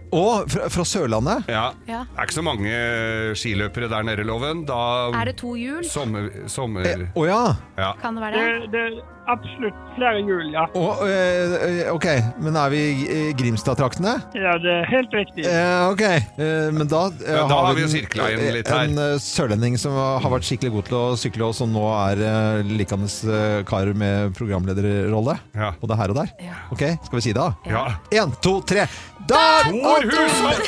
Å, fra, fra Sørlandet?
Ja.
Ja.
Det er ikke så mange skiløpere der nede, Loven. Da
Er det to hjul?
Sommer... sommer...
Å eh, oh, ja.
ja.
Kan det være det?
Det, det er absolutt flere hjul, ja.
Oh, eh, ok, men er vi i Grimstad-traktene?
Ja, det er helt riktig.
Eh, ok, eh, men da, eh,
men da har vi jo
en,
sirkla inn litt her.
En uh, sørlending som har vært skikkelig god til å sykle, og som nå er uh, likende uh, kar med programlederrolle.
Ja.
Og det er her og der.
Ja.
Ok, skal vi si det da?
Ja.
En, to, tre. Dag
Otto!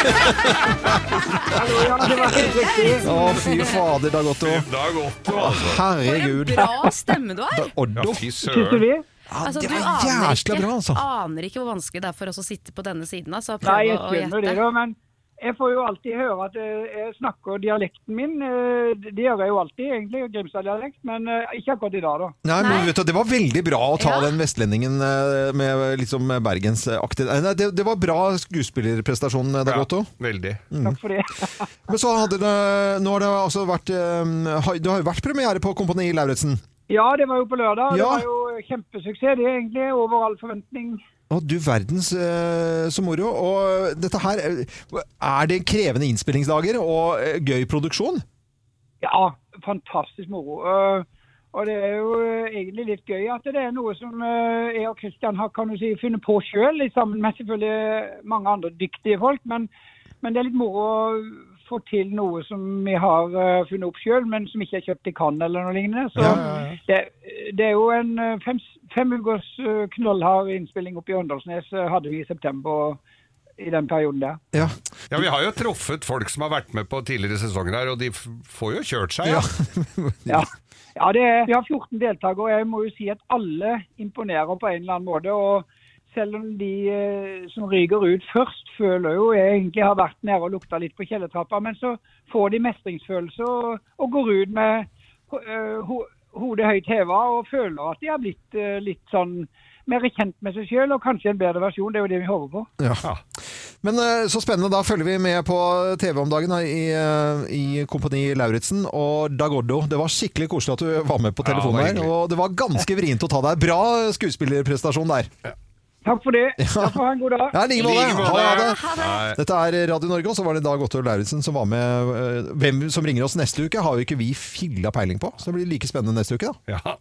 Hallo, ja, det var helt riktig.
Å, fy fader, Dag Otto.
Dag Otto, altså.
Herregud.
For en bra stemme du har.
Oddo.
Ja, fy
Syns du
søren.
det?
Ja,
Altså,
det
du
var
aner
jæskla
ikke,
bra, altså.
aner ikke hvor vanskelig det er for oss å sitte på denne siden. Altså,
Nei,
prøve
jeg
å
skjønner det
gjette.
da, men jeg får jo alltid høre at jeg snakker dialekten min. Det gjør jeg jo alltid, egentlig, Grimstad-dialekt, men ikke akkurat i dag, da.
Nei, men
Nei.
vet du, det var veldig bra å ta
Ja.
den vestlendingen eh, med liksom bergensaktig. Nei, det, det var bra skuespillerprestasjon, Dag
Ja,
Otto.
veldig.
Takk for det.
Men så hadde det, nå har det altså vært, eh, har- det har jo vært premiere på Kompani Lauritsen.
Ja, det var jo på lørdag.
Ja.
Det var jo kjempesuksess, det egentlig, over all forventning.
Å, du verdens eh, så moro. Og dette her, eh, er det krevende innspillingsdager og eh, gøy produksjon?
Ja, fantastisk moro. Uh, og det er jo uh, egentlig litt gøy at det er noe som uh, jeg og Kristian har, kan du si, funnet på selv, sammen med selvfølgelig mange andre dyktige folk, men, men det er litt moro å få til noe som vi har uh, funnet opp selv, men som ikke er kjøpt i Cannes eller noe lignende. Så
Ja, ja, ja.
Det, det er jo en uh, fem, fem ukers uh, knallhard innspilling oppe i Åndalsnes, uh, hadde vi i september i den perioden der.
Ja.
Ja, vi har jo truffet folk som har vært med på tidligere sesonger her, og de f- får jo kjørt seg. Ja.
Ja, ja det er, vi har fjorten deltakere, og jeg må jo si at alle imponerer på en eller annen måte, og selv om de eh, som ryker ut først, føler jo jeg egentlig har vært nede og lukta litt på kjelletrappa, men så får de mestringsfølelse og, og går ut med uh, ho hodet høyt hevet og føler at de har blitt uh, litt sånn mer kjent med seg selv, og kanskje en bedre versjon, det er jo det vi håper på.
Ja. Men eh, så spennende, da følger vi med på T V om dagen da, i, eh, i Kompani Lauritsen og Dag Otto. Det var skikkelig koselig at du var med på
Ja,
telefonen
det var
der,
hyggelig.
og det var ganske vrient å ta deg. Bra skuespillerprestasjon der.
Takk for det. Takk for en god dag.
Ja, like måte.
Like måte.
Ha det.
Ha det. Nei.
Dette er Radio Norge, og så var det Dag Otto Lauritsen som var med. eh, Hvem som ringer oss neste uke har jo ikke vi filla peiling på, så det blir like spennende neste uke da.
Ja.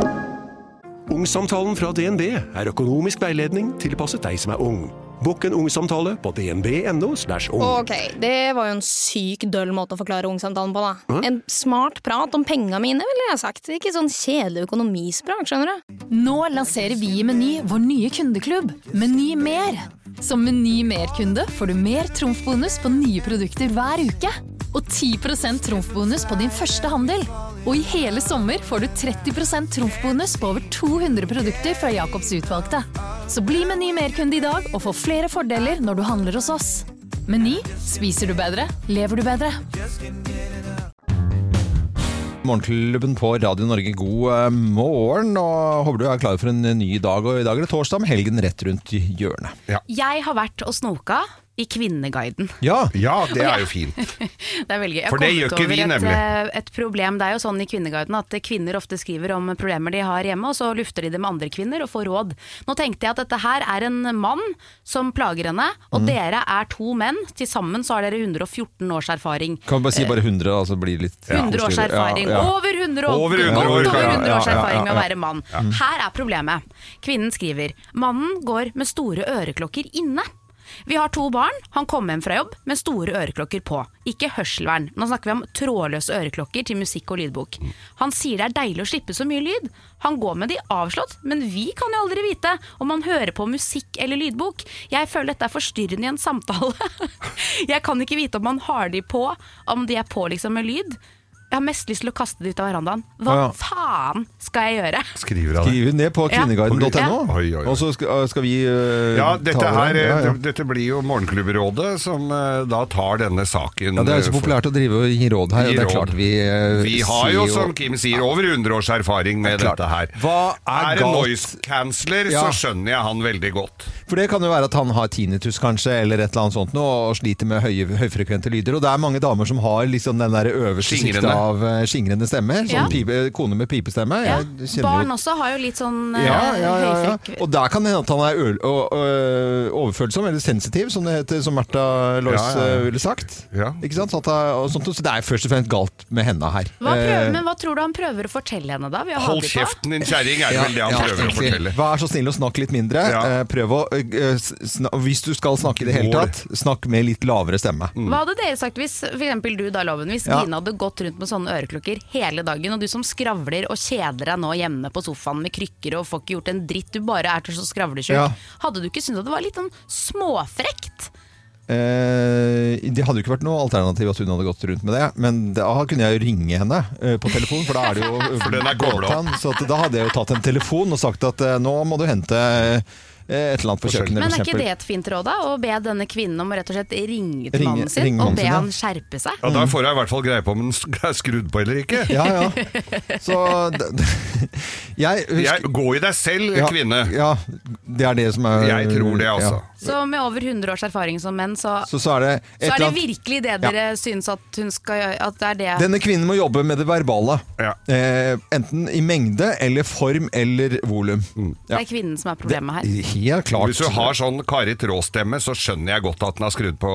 Ungsamtalen fra D N B er økonomisk veiledning tilpasset deg som er ung. Bokk en ungsamtale på dnb.no slash ung.
Ok, det var jo en syk døll måte å forklare ungsamtalen på, da. En smart prat om penga mine, ville jeg ha sagt. Ikke sånn kjedelig økonomispråk, skjønner du.
Nå lanserer vi i Meny vår nye kundeklubb, Meny Mer. Som Meny Mer-kunde får du mer trumfbonus på nye produkter hver uke. Og ti prosent trumfbonus på din første handel. Og i hele sommer får du tretti prosent trumfbonus på over to hundre produkter fra Jakobs utvalgte. Så bli Meny Mer-kunde i dag og få flere fordeler når du handler hos oss. Meny, spiser du bedre, lever du bedre.
Morgenklubben på Radio Norge, god eh, morgen, og håper du er klar for en ny dag. Og i dag er det torsdag med helgen rett rundt hjørnet.
Ja.
Jeg har vært og snoka i Kvinneguiden.
Ja,
ja, det er jo fint.
Det er veldig gøy. Jeg
For det
kom
gjør
ut
ikke
over
vi,
et,
nemlig.
eh, Et problem, det er jo sånn i Kvinneguiden at kvinner ofte skriver om problemer de har hjemme, og så lufter de det med andre kvinner og får råd. Nå tenkte jeg at dette her er en mann som plager henne, og
Mm.
dere er to menn. Til sammen så har dere hundre og fjorten års erfaring.
kan vi bare si bare hundre, altså blir det litt
hundre års
koseligere.
erfaring.
Ja, ja.
Over hundre år,
Over hundre
godt
år,
over
ja, ja,
hundre års
ja, ja,
erfaring med å
ja.
være mann. Her er problemet. Kvinnen skriver: mannen går med store øreklokker inne. Vi har to barn, han kom hjem fra jobb med store øreklokker på. Ikke hørselvern, nå snakker vi om trådløse øreklokker til musikk og lydbok. Han sier det er deilig å slippe så mye lyd. Han går med de avslått, men vi kan jo aldri vite om han hører på musikk eller lydbok. Jeg føler dette er forstyrrende i en samtale. Jeg kan ikke vite om han har de på, om de er på liksom med lyd. Jeg har mest lyst til å kaste det ut av verandaen. Hva
Ja.
faen skal jeg gjøre?
Skriver av det.
Skriv ned på kvinneguiden punktum no,
Ja. Oi, oi, oi.
og så skal, skal vi uh,
Ja, dette,
ta over
her,
den. Ja, ja.
dette blir jo Morgenklubberådet som eh, da tar denne saken.
Ja, det er jo så
eh, for-
populært å drive og gi råd her,
Gi
og det er
råd.
klart vi uh,
Vi har jo,
sier
som Kim sier, over hundre års erfaring med
Klart.
dette her.
Hva er
Er det
galt?
noise canceller,
Ja.
så skjønner jeg han veldig godt.
For det kan jo være at han har tinnitus kanskje, eller et eller annet sånt nå, og sliter med høye, høyfrekvente lyder. Og det er mange damer som har liksom den der øverste
Skingrende.
sikta av skingrende stemmer, sånn
Ja.
pipe, kone med pipestemme.
Ja.
Jeg kjenner
Barn
jo-
også har jo litt sånn uh,
Ja, ja, ja, ja.
høyfrekk.
Og der kan det hende at han er ø- ø- ø- overfølsom, eller sensitiv, som det heter, som Märtha Lois
Ja, ja, ja.
ø, ville sagt.
Ja.
Ikke sant? Så, at det, og sånt, så det er først og fremst galt med henne her.
Hva prøver,
Eh,
men hva tror du han prøver å fortelle henne da? Vi har
Hold
hatt det på.
kjeften din kjæring, er det vel det han
ja,
prøver å
egentlig.
fortelle.
Vær så snill å snakke litt mindre.
Ja.
Eh, Prøv å eh, sna Hvis du skal snakke i det hele
Mål.
tatt, snakk med litt lavere stemme.
Hva hadde dere sagt hvis for eksempel du da, Loven, hvis
Ja.
Gina hadde gått rundt med sånne øreklokker hele dagen, og du som skravler og kjeder deg nå hjemme på sofaen med krykker og får ikke gjort en dritt, du bare er til så skravlesjuk,
Ja.
hadde du ikke syntes at det var litt sånn småfrekt?
Eh, det hadde jo ikke vært noe alternativ at hun hadde gått rundt med det, men da kunne jeg jo ringe henne eh, på telefon, for da er det jo
For den er koblet opp.
Gåtan, så at da hadde jeg jo tatt en telefon og sagt at eh, nå må du hente eh, et eller annet på kjøkkenet.
Men
for
er ikke
eksempel.
det et fint råd da? Å be denne kvinnen om å rett og slett ringe til
Ringe-
mannen sin
ringe
og
mannen
be
sin, ja.
han skjerpe seg?
Ja, Da får jeg i hvert fall greie på om den er skrudd på eller ikke.
Ja, ja. Så d- d- jeg, husker,
Jeg, gå i deg selv,
ja,
kvinne.
Ja, det er det som er
Jeg tror det, altså.
Ja.
Så med over hundre års erfaring som menn, så,
Så, så er det et
så er
eller
det
annet-
virkelig det dere synes at hun skal gjøre? At det er det
Denne kvinnen må jobbe med det verbale.
Ja.
Eh, enten i mengde eller form eller volum.
Det er kvinnen som er problemet her.
Helt klart.
Hvis du har sånn Kari Traa-stemme, så skjønner jeg godt at den har skrudd på.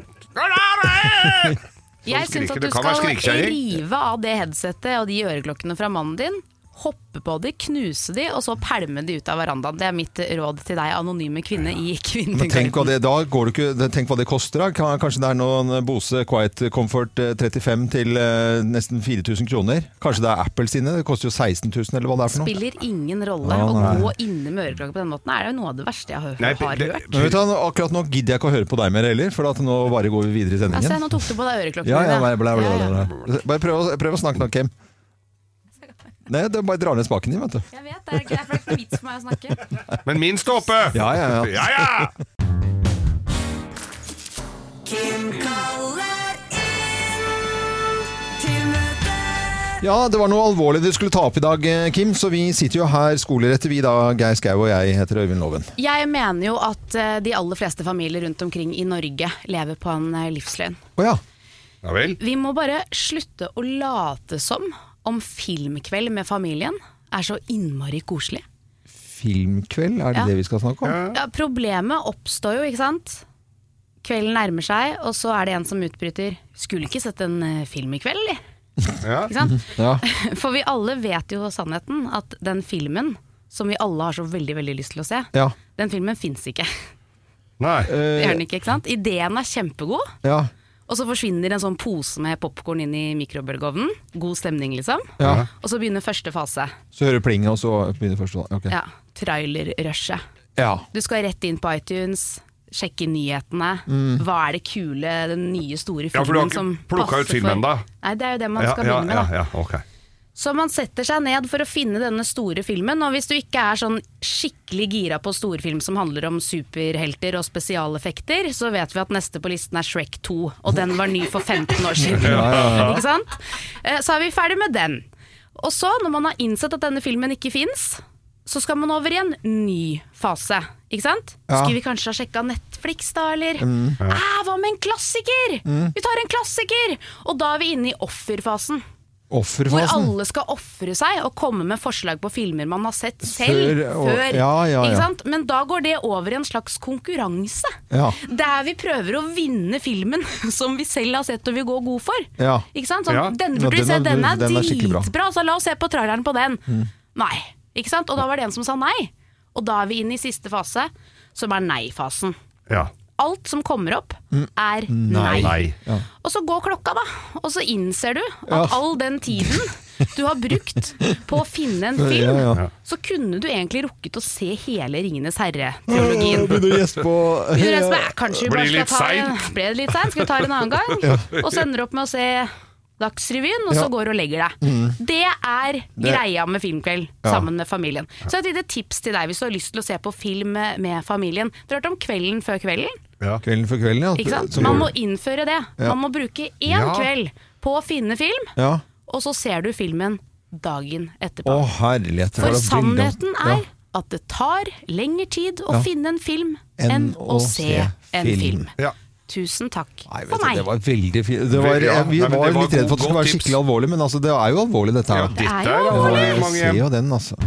Jeg syns
skriker.
at
Det
du
kan være
skal
skrikekjerring.
rive av det headsetet og de øreklokkene fra mannen din, hoppe på de, knuse de, og så pælme de ut av verandaen. Det er mitt råd til deg, anonyme kvinne i
Men tenk hva
Kvinneguiden.
det, da går det ikke, tenk hva det koster da. Kan- Kanskje det er noen Bose Quiet Comfort eh, trettifem til eh, nesten fire tusen kroner. Kanskje det er Apple sine, det koster jo seksten tusen eller hva det er for noe.
Spiller ingen rolle.
Ja,
Å
nei.
gå inne med øreklokke på den måten er jo noe av det verste jeg har,
Nei,
har
det-
hørt.
Men vet du, hva, akkurat nå gidder jeg ikke å høre på deg mer heller, for at nå bare går vi videre i
Ja, se,
sendingen.
nå tok du på deg øreklokkene
Ja, ja,
dine.
bla, bla, bla,
Ja, ja.
bla, bla. Bare prøv, å- prøv å snakke nå, Kim. Nei, det er bare å dra ned spaken din, vet du.
Jeg vet, det er ikke det er for det er ikke noe vits for meg å snakke.
Men min står oppe!
Ja, ja, ja.
Ja, ja!
Kim kaller inn til møte.
Ja, det var noe alvorlig du skulle ta opp i dag, eh, Kim, så vi sitter jo her skoleretter, vi da, Geir Skau og jeg heter Øyvind Loven.
Jeg mener jo at eh, de aller fleste familier rundt omkring i Norge lever på en eh, livsløgn.
Å ja.
Ja vel.
Vi må bare slutte å late som om filmkveld med familien er så innmari koselig.
Filmkveld, er det
Ja.
det vi skal snakke om?
Ja, problemet oppstår jo, ikke sant? Kvelden nærmer seg, og så er det en som utbryter: skulle ikke sett en eh, film i kveld, eller?
Ja.
Ikke sant?
Ja.
For vi alle vet jo sannheten, at den filmen som vi alle har så veldig, veldig lyst til å se,
Ja.
den filmen finnes ikke.
Nei.
Det gjør
Eh,
den ikke, ikke sant? Ideen er kjempegod,
ja.
og så forsvinner en sånn pose med popcorn inn i mikrobølgeovnen. God stemning, liksom.
Ja.
Og så begynner første fase.
Så hører plinget, og så begynner første. Ok.
Ja, trailer-rushet.
Ja.
Du skal rett inn på iTunes, sjekke nyhetene.
Mm.
Hva er det kule, den nye store
Ja, for du har
filmen som
ikke plukka ut
passer
filmen,
for-
da?
Nei, det er jo det man
Ja,
skal
ja,
begynne med,
ja,
da.
ja, ok.
Så man setter seg ned for å finne denne store filmen, og hvis du ikke er sånn skikkelig gira på storfilm som handler om superhelter og spesialeffekter, så vet vi at neste på listen er Shrek to, og den var ny for femten år siden.
Ja, ja, ja.
Ikke sant? Eh, Så er vi ferdig med den. Og så, når man har innsett at denne filmen ikke finnes, så skal man over i en ny fase, ikke sant?
Ja.
Skulle vi kanskje ha sjekket Netflix da, eller?
Mm. Ja.
Ah, hva med en klassiker?
Mm.
Vi tar en klassiker! Og da er vi inne i offerfasen. Hvor
Offerfasen.
alle skal offre seg og komme med forslag på filmer man har sett selv
Før,
før.
og- ja, ja, ja.
Ikke sant? Men da går det over i en slags konkurranse.
Ja.
Der vi prøver å vinne filmen som vi selv har sett og vil gå god for.
Ja.
Ikke sant? Sånn,
Ja.
Denne
Ja,
burde du
den
se,
er-
den er,
den er skikkelig bra.
dritbra, så la oss se på traileren på den.
Mm.
Nei. Ikke sant? Og da var det en som sa nei. Og da er vi inne i siste fase, som er nei-fasen.
Ja.
Alt som kommer opp
Mm.
er nei.
Nei.
Ja.
Og så går klokka da, og så innser du at
Ja.
all den tiden du har brukt på å finne en film,
Ja, ja.
så kunne du egentlig rukket å se hele Ringenes herre-trilogien.
Begynner å gjespe på
Begynner å gjespe, Kanskje vi
Blir
bare skal
litt
ta en,
sent.
ble det litt seint? Skal vi ta det en annen gang?
Ja.
Og så ender du opp med å se Dagsrevyen, og så
Ja.
går du og legger deg.
Mm.
Det er
Det-
greia med filmkveld
Ja.
sammen med familien. Så et lite tips til deg hvis du har lyst til å se på film med med familien. Dere har hørt om Kvelden før kvelden?
Kvelden for kvelden, ja.
Ikke sant?
Som-
Man må innføre det.
Ja.
Man må bruke én
Ja.
kveld på å finne film,
Ja.
og så ser du filmen dagen etterpå.
Å, herlighet.
For sannheten er
Ja.
at det tar lengre tid å
Ja.
finne en film enn å se en film.
Ja.
Tusen takk
Nei, vet
for
du,
meg.
det var veldig fint. Det var,
Veldig, ja.
Vi
Nei, men
var
det var
litt redd for at det
god-
skulle være
godt
skikkelig alvorlig, men altså, det er jo alvorlig dette her.
Ja, dette er alvorlig,
Ja,
mange
jeg
hjem.
ser jo den, altså.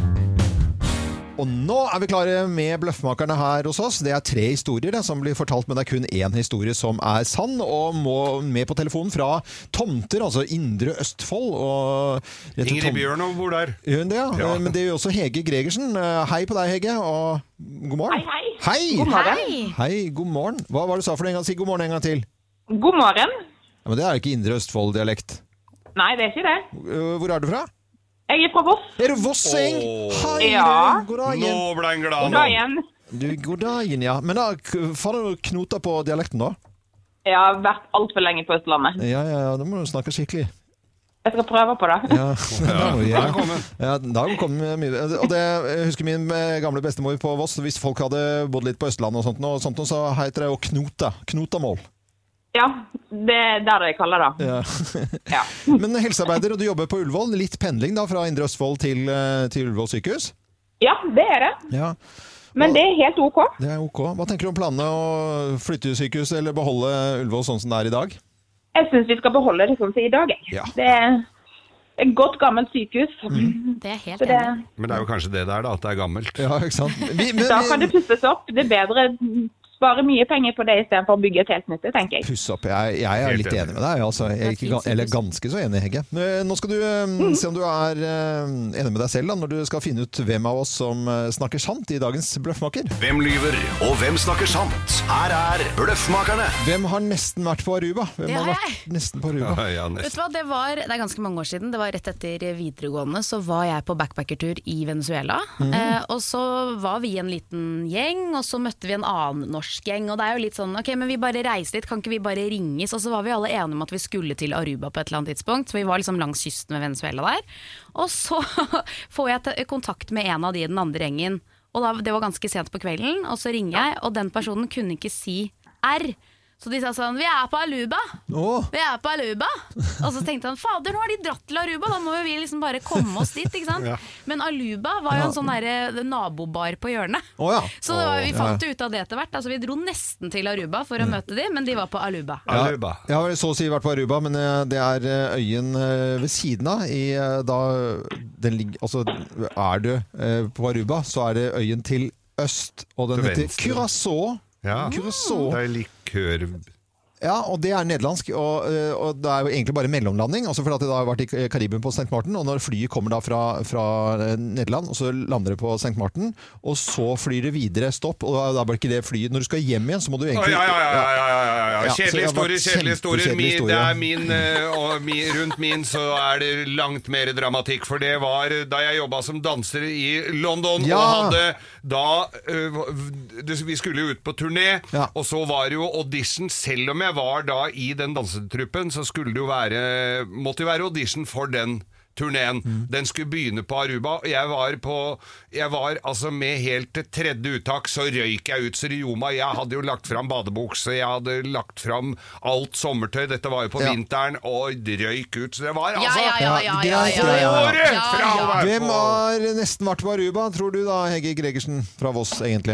Og nå er vi klare med Bløffmakerne her hos oss. Det er tre historier det, som blir fortalt, men det er kun én historie som er sann, og må med på telefonen fra Tomter, altså Indre Østfold. Og
Ingrid Bjørnov bor der.
Gjør hun det, ja?
Ja.
Men det gjør også Hege Gregersen. Hei på deg, Hege, og god morgen.
Hei, hei.
Hei!
God morgen.
Hei, god morgen. Hva var det du sa for en gang? Si god morgen en gang til.
God morgen.
Ja, men det er jo ikke Indre Østfold-dialekt.
Nei, det er ikke det.
Hvor er du fra?
Jeg er fra Voss.
Er du vossing? Hei,
Ja.
god dagen.
Nå ble han glad.
God dagen.
Du, god dagen, ja. Men da, k- får du knota på dialekten da?
Jeg har vært alt for lenge på Østlandet.
Ja, ja, ja, da må du snakke skikkelig.
Jeg skal prøve på det.
Ja, da må vi-
Da er kommet.
Ja, da kommer mye. Og det, jeg husker min eh, gamle bestemor på Voss, hvis folk hadde bodd litt på Østlandet og sånt, og sånt så heter det å knota. Knotamål.
Ja, det er der jeg kaller det.
Ja.
Ja.
Men helsearbeider, og du jobber på Ullevål. Litt pendling da, fra Indre Østfold til, eh, til Ullevål sykehus?
Ja, det er det.
Ja.
Men det er helt ok.
Det er ok. Hva tenker du om planene å flytte sykehus eller beholde Ullevål sånn som det er i dag?
Jeg synes vi skal beholde det sånn som i dag. jeg.
Ja.
Det er et godt gammelt sykehus.
Det er helt
Så det,
enig.
Men det er jo kanskje det der da, at det er gammelt.
Ja, ikke sant? Vi, men,
da kan det pusses opp. Det er bedre spare mye penger på det i stedet for å bygge et helt nytt, tenker jeg.
Puss opp. Jeg, jeg er
Helt
litt
enig.
enig med deg. Altså. Jeg er ikke, ga- eller ganske så enig, Hegge. Eh, Nå skal du eh, se om du er eh, enig med deg selv da, når du skal finne ut hvem av oss som eh, snakker sant i dagens Bløffmaker.
Hvem lyver, og hvem snakker sant? Her er Bløffmakerne.
Hvem har nesten vært på Aruba? Hvem
Det har
vært nesten på Aruba?
Ja, ja,
Vet
nesten.
du hva, det, var, det er ganske mange år siden. Det var rett etter videregående. Så var jeg på backpackertur i Venezuela. Eh, og så var vi en liten gjeng, og så møtte vi en annen norsk gjeng. Og det er jo litt sånn, ok, men vi bare reiste dit, kan ikke vi bare ringes? Og så var vi alle enige om at vi skulle til Aruba på et eller annet tidspunkt. Så vi var liksom langs kysten ved Venezuela der. Og så får jeg te- kontakt med en av de i den andre gjengen. Og da, det var ganske sent på kvelden, og så ringer jeg, og den personen kunne ikke si R. Så de sa sånn, vi er på Aruba.
Åh.
Vi er på Aruba. Og så tenkte han, fader, nå har de dratt til Aruba, da må vi liksom bare komme oss dit, ikke sant?
Ja.
Men Aruba var jo en sånn der nabobar på hjørnet.
Å ja.
Så det var, vi
Åh.
fant jo ut av det etter hvert. Altså, vi dro nesten til Aruba for å møte de, men de var på Aruba.
Aruba.
Jeg har så å si vært på Aruba, men eh, det er eh, øyen eh, ved siden av. I, eh, da, den ligger, altså, er du eh, på Aruba, så er det øyen til øst, og den
Til
heter
venstre.
Curaçao.
Ja.
Curaçao.
Det er likør...
Ja, og det er nederlandsk, og, øh, og det er jo egentlig bare mellomlanding, altså fordi at det da har vært i Karibien på Sankt Martin, og når flyet kommer da fra, fra Nederland, og så lander det på Sankt Martin, og så flyr det videre stopp, og da er bare ikke det flyet. Når du skal hjem igjen, så må du
Å,
egentlig...
ja, ja, ja, ja, ja, ja, ja.
Ja, så
Kjedelig
jeg har
historie,
vært
kjedelig historie.
kjempekjedelig
Min,
historie.
det er min, øh, og mi, rundt min så er det langt mer dramatikk, for det var da jeg jobbet som danser i London,
Ja.
og hadde da, øh, det- vi skulle jo ut på turné,
Ja.
og så var det jo audition, selv om jeg var da i den dansetruppen, så skulle det jo være, måtte jo være audition for den turneen. Den skulle begynne på Aruba, og jeg var på, jeg var altså med helt til tredje uttak, så røyk jeg ut så det gjorde meg. Jeg hadde jo lagt fram badebukse, jeg hadde lagt fram alt sommertøy, dette var jo på
Ja.
vinteren, og røyk ut, så det var
Ja,
altså
ja, ja, ja, ja,
greit,
ja, ja, ja.
året
Ja,
fra å
ja.
være
Hvem
på...
har nesten vært på Aruba, tror du da, Hegge Gregersen fra Voss, egentlig?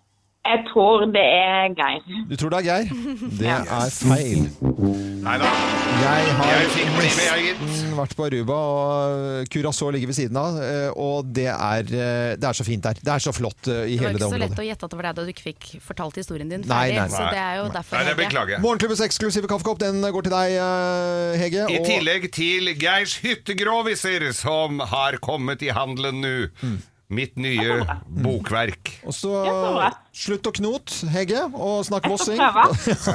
Jeg tror det er Geir.
Du tror det er Geir? Det er feil.
Neida,
Jeg har
jeg fikk bli med, jeg gitt.
nesten vært på Aruba, og Curaçao ligger ved siden av, eh, og det er, eh, det er så fint der. Det er så flott eh, i
Det var
hele det
ikke så lett
området.
å gjette at det var deg da du ikke fikk fortalt historien din
Nei,
ferdig.
nei,
Så
nei.
det er jo derfor
Nei, det
Hege.
beklager jeg.
Morgenklubbens eksklusive kaffekopp, den går til deg, eh, Hege.
I
og-
tillegg til Geirs hyttegroviser, som har kommet i handelen nå. Mitt nye bokverk.
Og så
bra.
slutt å knot, Hegge, og snakk vossing.
prøve.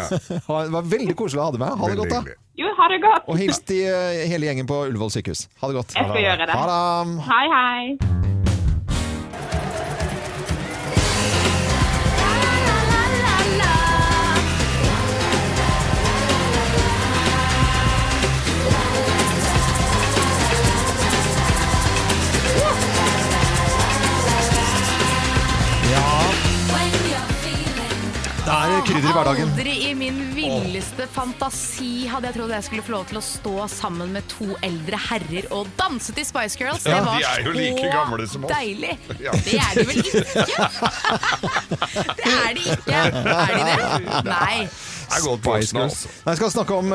Ha- det var veldig koselig å ha deg med. Ha det
Veldig
godt, da.
hyggelig.
Jo, ha det godt.
Og hils til eh, hele gjengen på Ullevål sykehus. Ha det godt.
Jeg skal gjøre det.
Ha det.
Hei, hei.
Det er krydder i hverdagen.
Aldri i min villeste fantasi hadde jeg trodd jeg skulle få lov til å stå sammen med to eldre herrer og danse til Spice Girls. Det
Ja,
var
de er jo like gamle som
så
oss.
deilig.
Ja.
Det er de vel ikke? Det er de ikke. Er de det? Nei.
Det er godt
Spice Girls. Nei, jeg skal snakke om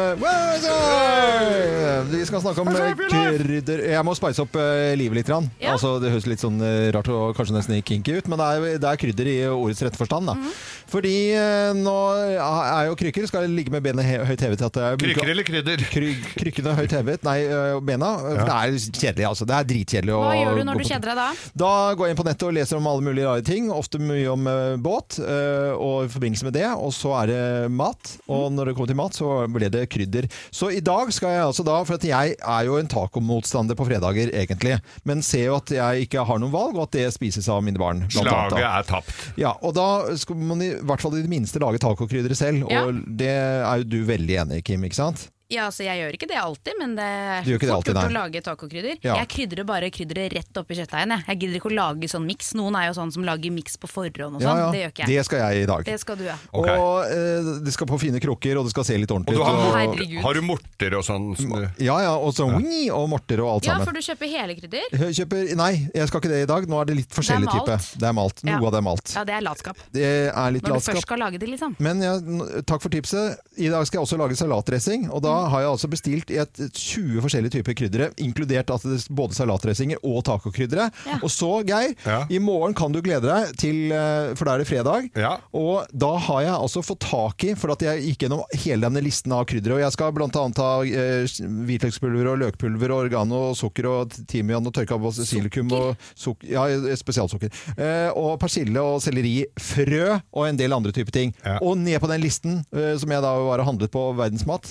uh, Vi skal snakke om uh, krydder. Jeg må spice opp uh, livet litt. Grann.
Ja.
Altså, det høres litt sånn uh, rart og kanskje nesten kinky ut, men det er, det er krydder i ordets rette forstand. Da.
Mhm.
Fordi uh, nå er jo krykker, skal ligge med benet he- høyt hevet. At jeg bruker-
Krykker eller krydder?
Kry, krykkene høyt hevet, nei, uh, bena. For det er kjedelig, altså. Det er dritkjedelig. å
Hva gjør du
gå
når du
på-
kjeder deg da?
Da går jeg inn på nettet og leser om alle mulige rare ting, ofte mye om uh, båt, uh, og i forbindelse med det, og så er det mat, og når det kommer til mat, så ble det krydder. Så i dag skal jeg altså da, for at jeg er jo en tacomotstander på fredager egentlig, men ser jo at jeg ikke har noen valg, og at det spises av mine barn. blant annet,
Slaget
da.
er tapt.
Ja, og da skal man i hvert fall i det minste lage tacokrydder selv,
Ja.
og det er jo du veldig enig i, Kim, ikke sant?
Ja, altså Jeg gjør ikke det alltid, men det er
Du gjør ikke det
fort
alltid,
gjort å
nei.
lage tacokrydder.
Ja.
Jeg krydrer bare krydderet rett oppi kjøttdeigen. Jeg. jeg gidder ikke å lage sånn miks. Noen er jo sånn som lager miks på forhånd og sånn.
Ja, ja.
Det gjør ikke jeg.
Det skal jeg i dag.
Det skal du, ja.
Ok.
Og eh, det skal på fine krukker, og det skal se litt
Og
ordentlig
du har,
ut.
Herregud.
har du morter og sånn? som du-
Ja, ja, og så wing, og morter og alt
Ja,
sammen.
for du kjøper hele krydder.
Jeg Kjøper, nei, jeg skal ikke det i dag. Nå er det litt forskjellig
Det er
type.
malt.
Det er malt. Noe
Ja.
av det er malt.
Ja, det er latskap.
Det er litt
Når du
latskap.
først skal lage det, liksom.
Men jeg, n- takk for tipset. I dag skal jeg også lage salatdressing, og da
Mm.
har jeg altså bestilt i et et tjue forskjellige typer kryddere, inkludert at det er både salatdressinger og tacokryddere.
Ja.
Og så, Geir,
Ja.
i morgen kan du glede deg til, eh, for da er det fredag,
Ja.
og da har jeg altså fått tak i, for at jeg gikk gjennom hele denne listen av kryddere, og jeg skal blant annet ha eh, hvitløkspulver og løkpulver og oregano og sukker og timian og tørka basilikum og sukker, ja, spesialsukker, eh, og persille og selleri, frø og en del andre typer ting.
Ja.
Og ned på den listen, eh, som jeg da var og handlet på Verdensmat,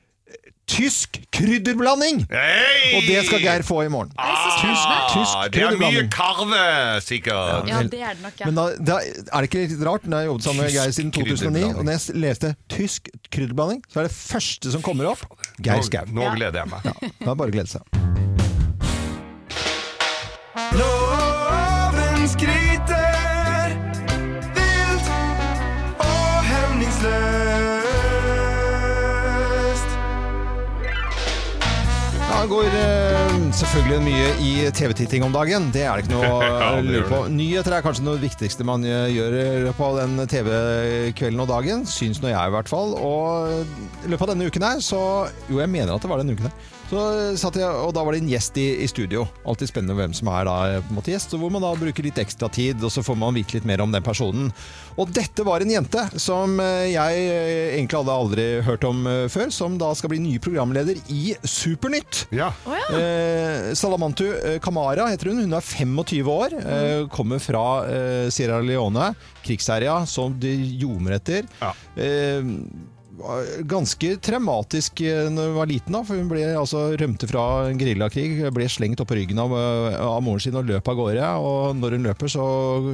tysk krydderblanding!
Hey!
Og det skal Geir få i morgen.
Ah,
Tysk, tysk
det er mye
krydderblanding.
karve, sikkert.
Ja, det er det nok, ja.
Men da, da er det ikke litt rart når jeg har jobbet sammen med
Tysk
Geir siden to tusen og ni,
krydderblanding.
og når jeg leste tysk krydderblanding, så er det første som kommer opp Geir Skau.
Nå, nå gleder jeg meg.
Ja, det er bare å glede seg.
Loven skryter vilt og hemningsløst.
Ja, det går eh, selvfølgelig mye i T V-titting om dagen. Det er det ikke noe å
Ja, det
lure
gjør
på. Nyheter er kanskje noe viktigste man eh, gjør på den T V-kvelden og dagen. Syns nå jeg i hvert fall. Og i løpet av denne uken her, så Jo, jeg mener at det var denne uken her. Så satt jeg, og da var det en gjest i, i studio. Alltid spennende hvem som er da på en måte gjest, og hvor man da bruker litt ekstra tid, og så får man vite litt mer om den personen. Og dette var en jente som eh, jeg eh, egentlig hadde aldri hørt om eh, før, som da skal bli ny programleder i Supernytt.
Ja.
Å, ja.
Eh, Salamantu eh, Kamara heter hun. Hun er tjuefem år. Eh, kommer fra eh, Sierra Leone. Krigsherja som de ljomer etter.
Ja.
Eh, var ganske traumatisk eh, når hun var liten, da, for hun ble, altså, rømte fra en gerillakrig, ble slengt opp på ryggen av, eh, av moren sin og løp av gårde. Og når hun løper, så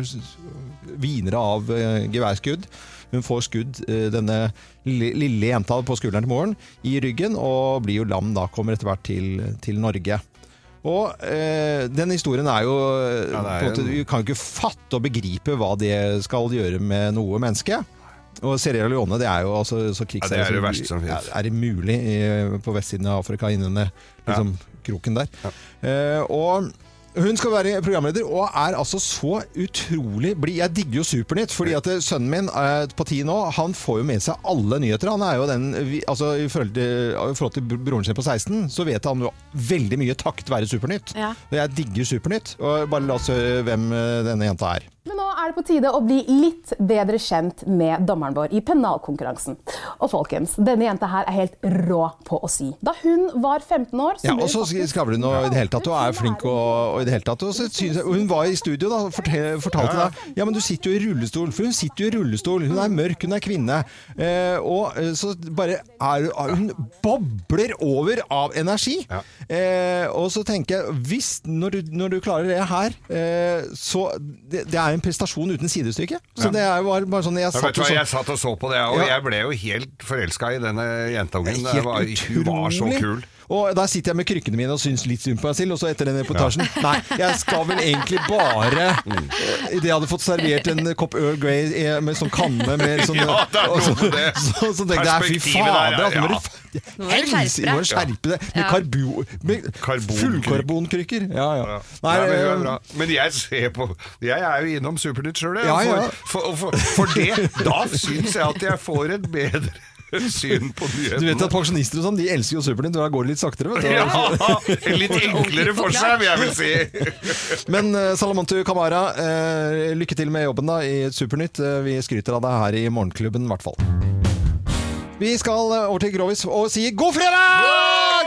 viner det av eh, geværskudd. Hun får skudd, eh, denne lille, lille jenta på skulderen til moren, i ryggen, og blir jo lam da, kommer etter hvert til, til Norge. Og eh, den historien er jo
Ja, det er
på en måte,
en-
Du kan jo ikke fatte og begripe hva det skal gjøre med noe menneske. Og Sierra Leone, det er jo altså så
Ja, det er det verste som finnes.
Ja, er det mulig i, på vestsiden av Afrika, innen denne liksom, kroken der. Eh, og hun skal være programleder, og er altså så utrolig blid. Jeg digger jo Supernytt, fordi at sønnen min eh, på ti nå, han får jo med seg alle nyheter. Han er jo den, vi- altså i forhold til, i forhold til broren sin på seksten, så vet han jo veldig mye takket være Supernytt.
Ja.
Og jeg digger Supernytt. Og bare la oss høre hvem eh, denne jenta er.
Men nå er det på tide å bli litt bedre kjent med dommeren vår i pennalkonkurransen. Og folkens, denne jenta her er helt rå på å si. Da hun var femten år...
Ja,
ble
og så
hun faktisk-
skravler hun og i det hele tatt, og er flink og, og i det hele tatt. Og så synes jeg, og hun var i studio da, og fortel, fortalte
Ja, ja.
deg, ja, men du sitter jo i rullestol, for hun sitter jo i rullestol. Hun er mørk, hun er kvinne. Eh, og eh, så bare er, er hun bobler over av energi.
Ja.
Eh, og så tenker jeg, hvis, når du, når du klarer det her, eh, så det, det er en prestasjon person uten sidestykke. Så det er jo bare, bare sånn jeg satt,
jeg,
og så...
jeg satt og så på det, og ja. jeg ble jo helt forelsket i denne jentungen. Det var, hun var så kul.
Og der sitter jeg med krykkene mine og syns litt synd på meg selv, og så etter den reportasjen ja. Nei, jeg skal vel egentlig bare mm. Idet jeg hadde fått servert en kopp Earl Grey med sånn kanne med sånn
ja, det er noe med det.
Så, så tenkte jeg, fy fader, at nå må du
Nå
må skjerpe det med, karbo, med fullkarbonkrykker. Ja, ja.
ja. Nei, Nei, men, men, men jeg ser på Jeg er jo innom Supernytt selv, ja, ja. For, for, for, for det, da syns jeg at jeg får et bedre syn på nyhetene.
Du vet at pensjonister og sånn, de elsker jo Supernytt, da går det litt saktere, vet du.
Ja, litt enklere for seg, vil jeg vil si.
Men uh, Salamantu Kamara, uh, lykke til med jobben da i Supernytt. Uh, vi skryter av deg her i Morgenklubben, i hvert fall. Vi skal uh, over til Grovis og si god fredag!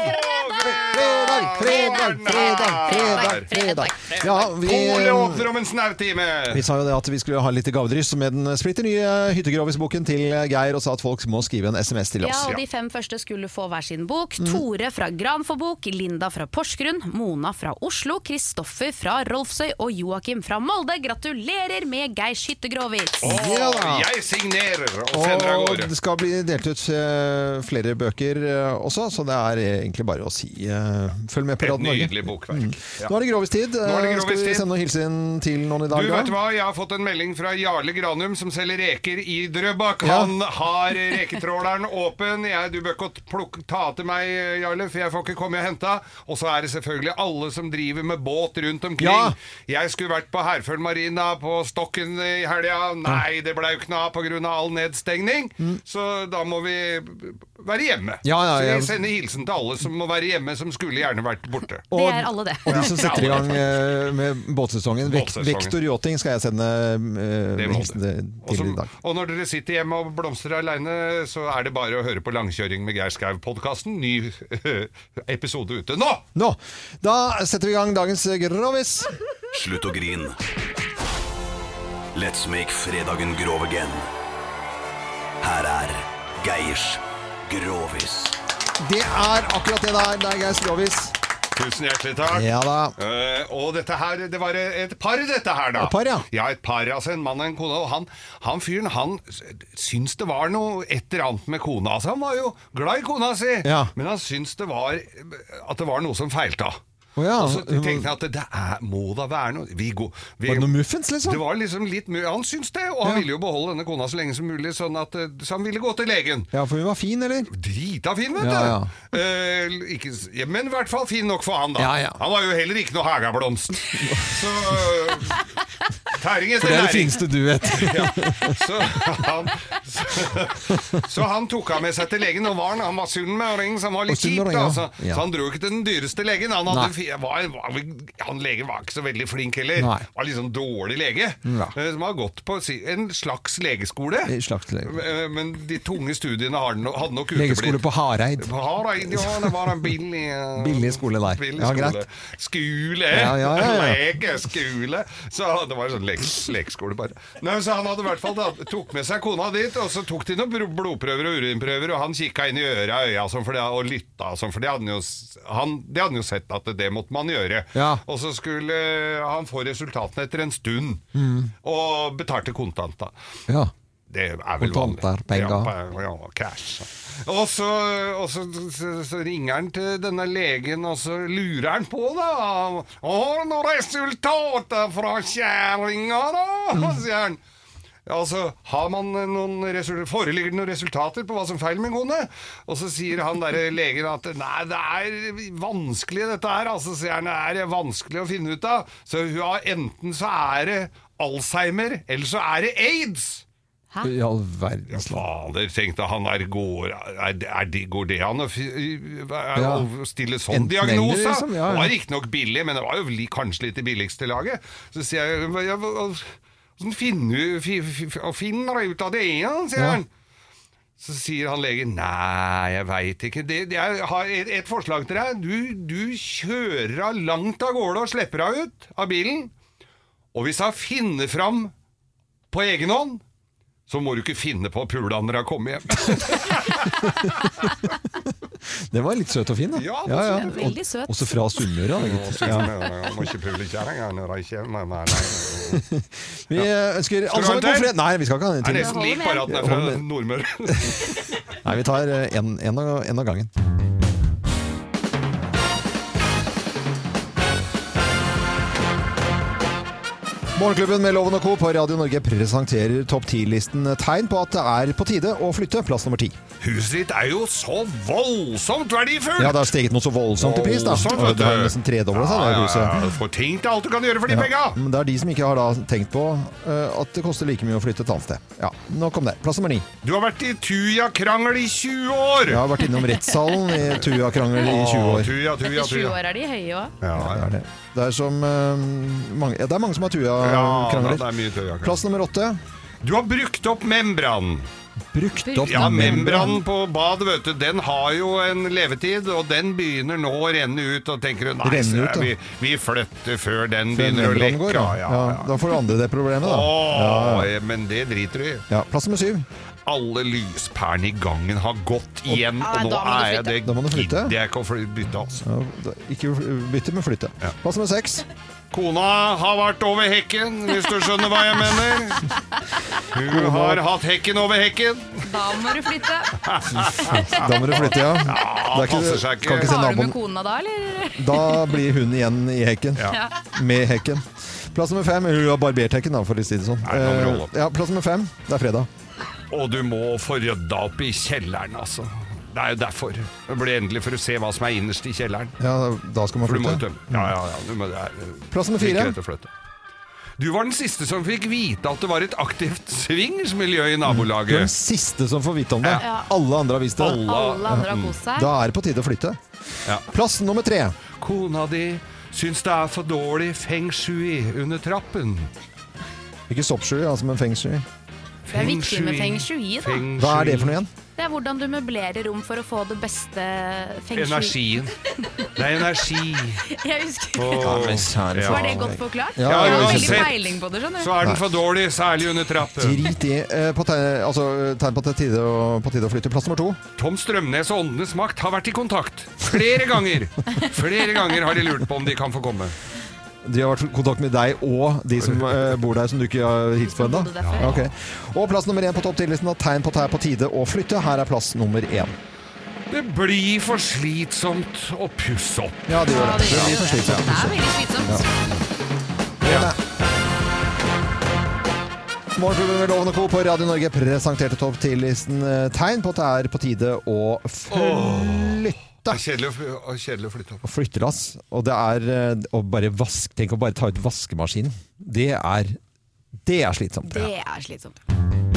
Fredag, fredag, fredag, fredag, fredag. Ja, vi,
Pole åpner om en snautime.
Vi sa jo det at vi skulle ha litt gavdryss med den splitter nye Hyttegrovis-boken til Geir, og sa at folk må skrive en sms til oss.
Ja, og de fem første skulle få hver sin bok. Mm. Tore fra Granforbok, Linda fra Porsgrunn, Mona fra Oslo, Kristoffer fra Rolfsøy og Joakim fra Molde. Gratulerer med Geirs Hyttegrovis.
Åh, ja, jeg signerer og sender av gårde.
Og det skal bli delt ut uh, flere bøker uh, også, så det er egentlig bare å si uh, følg med på Radio Norge.
Et nydelig bokverk. Mm.
Ja. Nå er det Grovistid.
Nå er det Grovistid.
Skal vi sende noen hilsen til noen i dag?
Du vet hva, jeg har fått en melding fra Jarle Granum som selger reker i Drøbak. Ja. Han har reketråleren åpen. Jeg, du bør ikke plukke, ta til meg, Jarle, for jeg får ikke komme og hente. Og så er det selvfølgelig alle som driver med båt rundt omkring. Ja. Jeg skulle vært på Herføl Marina på Stokken i helga. Nei, det ble jo ikke noe på grunn av all nedstengning. Mm. Så da må vi være hjemme.
Ja, ja, ja.
Så jeg sender hilsen til alle som må være hjemme, som skulle gjerne vært borte.
Og, det er alle det.
Og de som setter i gang uh, med båtsesongen, Vektor Yachting, skal jeg sende uh, hilsen til i dag.
Og når dere sitter hjemme og blomstrer alene, så er det bare å høre på Langkjøring med Geir Skau-podcasten. Ny uh, episode ute nå!
Nå! Da setter vi i gang dagens Grovis.
Slutt å grin. Let's make fredagen grov again. Her er Geirs Grovis.
Det er akkurat det der, det er Geirs Grovis.
Tusen hjertelig takk.
Ja da.
Uh, og dette her, det var et par dette her da.
Et par, ja.
Ja, et par, altså en mann og en kone. Og han, han fyren, han syns det var noe et eller annet med kona. Altså, han var jo glad i kona si,
ja.
Men han syns det var, at det var noe som feilte.
Oh ja,
og så tenkte jeg at det, det er, må da være noe vi går, vi,
Var det noe muffins liksom?
Det var liksom litt Han syns det, og han ja. ville jo beholde denne kona så lenge som mulig, sånn at, så han ville gå til legen.
Ja, for hun var fin, eller?
Drita fin, vet
ja,
du
ja.
uh, ikke, ja, Men i hvert fall fin nok for han da.
Ja, ja.
Han var jo heller ikke noe hagablomst. Så uh, tæring etter næring.
For det er det fineste du vet.
Ja. Så, han, så, så han tok av med seg til legen, og var han, han var sunnmøring, så han var litt kjipt da, så, ja. Så han dro ikke til den dyreste legen. Han hadde Var, var, han legen var ikke så veldig flink heller.
Nei.
Var litt sånn dårlig lege, ja. Som har gått på en slags legeskole.
En slags lege.
Men de tunge studiene hadde nok uteblitt.
Legeskole på Hareid.
På Hareid, ja, det var en billig
billig skole der.
Billig
ja,
skole.
Greit.
Skole.
Ja, ja, ja, ja.
Legeskole. Så det var en sånn leg legeskole bare. Nei, så han hadde i hvert fall da, tok med seg kona dit, og så tok de noen blodprøver og urinprøver, og han kikket inn i øra og øya sånn, for det, og lytta sånn, for det hadde han jo, han, det hadde han jo sett at det måtte man gjøre.
Ja.
Og så skulle han få resultatene etter en stund,
mm.
og betalte kontant da.
Ja.
Det er vel
kontanter, penger.
Ja, ja, cash. Og, så, og så, så, så ringer han til denne legen, og så lurer han på da. Har du noen resultater fra kjæringa da? Mm. Sier han. Altså, har man noen foreligger det noen resultater på hva som feiler med kone? Og så sier han der legen at nei, det er vanskelig dette her, altså sier han, det er vanskelig å finne ut av. Så hun har, enten så er det Alzheimer, eller så er det AIDS.
Hæ? I all verdens
ja, fader, tenkte han der, går, er, er det, går det an å
ja.
stille sånn diagnose?
Liksom, ja, ja.
Det var ikke nok billig, men det var jo kanskje litt det billigste laget. Så sier jeg, ja, hvordan finner du finner ut av det igjen, sier ja. han. Så sier han legen, nei, jeg vet ikke. Det, det er, jeg har et, et forslag til deg. Du, du kjører av langt av gårde og slipper av ut av bilen. Og hvis han finner fram på egen hånd, så må du ikke finne på å pule når han kommer hjem.
Det var litt søt og fin da.
Ja, det var søt.
Veldig søt.
Også fra Sunnmøre.
Jeg må ikke prøve litt kjæring når jeg kommer. Nei, nei.
Vi ønsker alle sammen god fredag. Nei, vi skal ikke ha en
Er
til.
det som lik bare at den er fra Nordmøre?
Nei, vi tar en, en, av, en av gangen. Morgenklubben med Loven og Co. på Radio Norge presenterer topp ti-listen tegn på at det er på tide å flytte. Plass nummer ti.
Huset ditt er jo så voldsomt verdifullt!
Ja, det har steget noe så voldsomt i pris da. Og det har nesten tredoblet seg det huset.
Ja, ja, for tenk deg alt du kan gjøre for de
ja,
penga!
Men det er de som ikke har da tenkt på uh, at det koster like mye å flytte et annet sted. Ja, nok om det. Plass nummer ni.
Du har vært i Tuja-krangel i tjue år!
Jeg har vært innom rettssalen i Tuja-krangel i tjue år.
Tuja, tuja, tuja.
I tjue år er de høye også.
Ja,
ja. Det er det. Det er, som, uh, mange, ja, det er mange som har Tuja-krangler.
Ja, det er mye Tuja-krangler.
Plass nummer åtte.
Du har brukt opp membran.
Brukt opp
ja, membranen på bad, vet du, den har jo en levetid, og den begynner nå å renne ut, og tenker du, nei, ut, vi, vi flytter før den før begynner å lekke.
Går, ja. Ja, ja. Da får du andre det problemet, da.
Åh, ja. Men det driter du i.
Ja, plass nummer syv.
Alle lyspærene i gangen har gått igjen, og, og nå er jeg det
da må du flytte.
Det er ikke å bytte, altså.
Ja, da, ikke bytte, men flytte. Ja. Plass nummer seks.
Kona har vært over hekken, hvis du skjønner hva jeg mener. Hun har hatt hekken over hekken.
Da må du flytte.
Da må du flytte, ja.
Ja, det
passer seg ikke.
Har du med kona da, eller?
Da blir hun igjen i hekken.
Ja.
Med hekken. Plass nummer fem. Hun har barbert hekken, da, for å si det sånn. Uh, ja, plass nummer fem. Det er fredag.
Og du må få rydda opp i kjelleren, altså. Det er jo derfor. Det blir endelig for å se hva som er innerst i kjelleren.
Ja, da skal man flytte.
Ja, ja, ja. Du må, det er,
plass nummer fire.
Du var den siste som fikk vite at det var et aktivt swingersmiljø i nabolaget.
Du er den siste som får vite om det.
Ja.
Alle andre har visst det.
Alle, Alle andre har kost seg.
Da er det på tide å flytte.
Ja.
Plass nummer tre.
Kona di syns det er for dårlig feng shui under trappen.
Ikke sopp shui, altså, men feng shui.
Det er viktig med feng shui, da.
Feng shui. Hva er det for noe igjen?
Det er hvordan du møblerer rom for å få det beste feng shui.
Energien. Det er energi.
Jeg husker.
Oh,
ja. Var det godt forklart?
Ja,
jeg har
ja,
veldig peiling på det, skjønner du.
Så er den for dårlig, særlig under trappen.
Drit i. Eh, på tegn, altså, tegn på at det er tide å, på tide å flytte. Plass nummer to.
Tom Strømnes og Åndenes makt har vært i kontakt. Flere ganger. Flere ganger har de lurt på om de kan få komme.
De har vært i kontakt med deg og de som uh, bor der som du ikke har hilst på ennå? Ja, okay. Og plass nummer én på topp ti-listen. Tegn på at det er på tide å flytte. Her er plass nummer én.
Det blir for slitsomt å pusse opp.
Ja, det gjør det. Det blir for slitsomt.
Det er veldig slitsomt.
Ja. Ja. Morgenklubben med Loven og Co. på Radio Norge presenterte topp ti-listen. Tegn på at det er på tide å flytte.
Det er kjedelig å, kjedelig å flytte opp.
Og flyttelass. Og det er å bare vaske. Tenk å bare ta ut vaskemaskinen. Det er, det er slitsomt.
Det er slitsomt.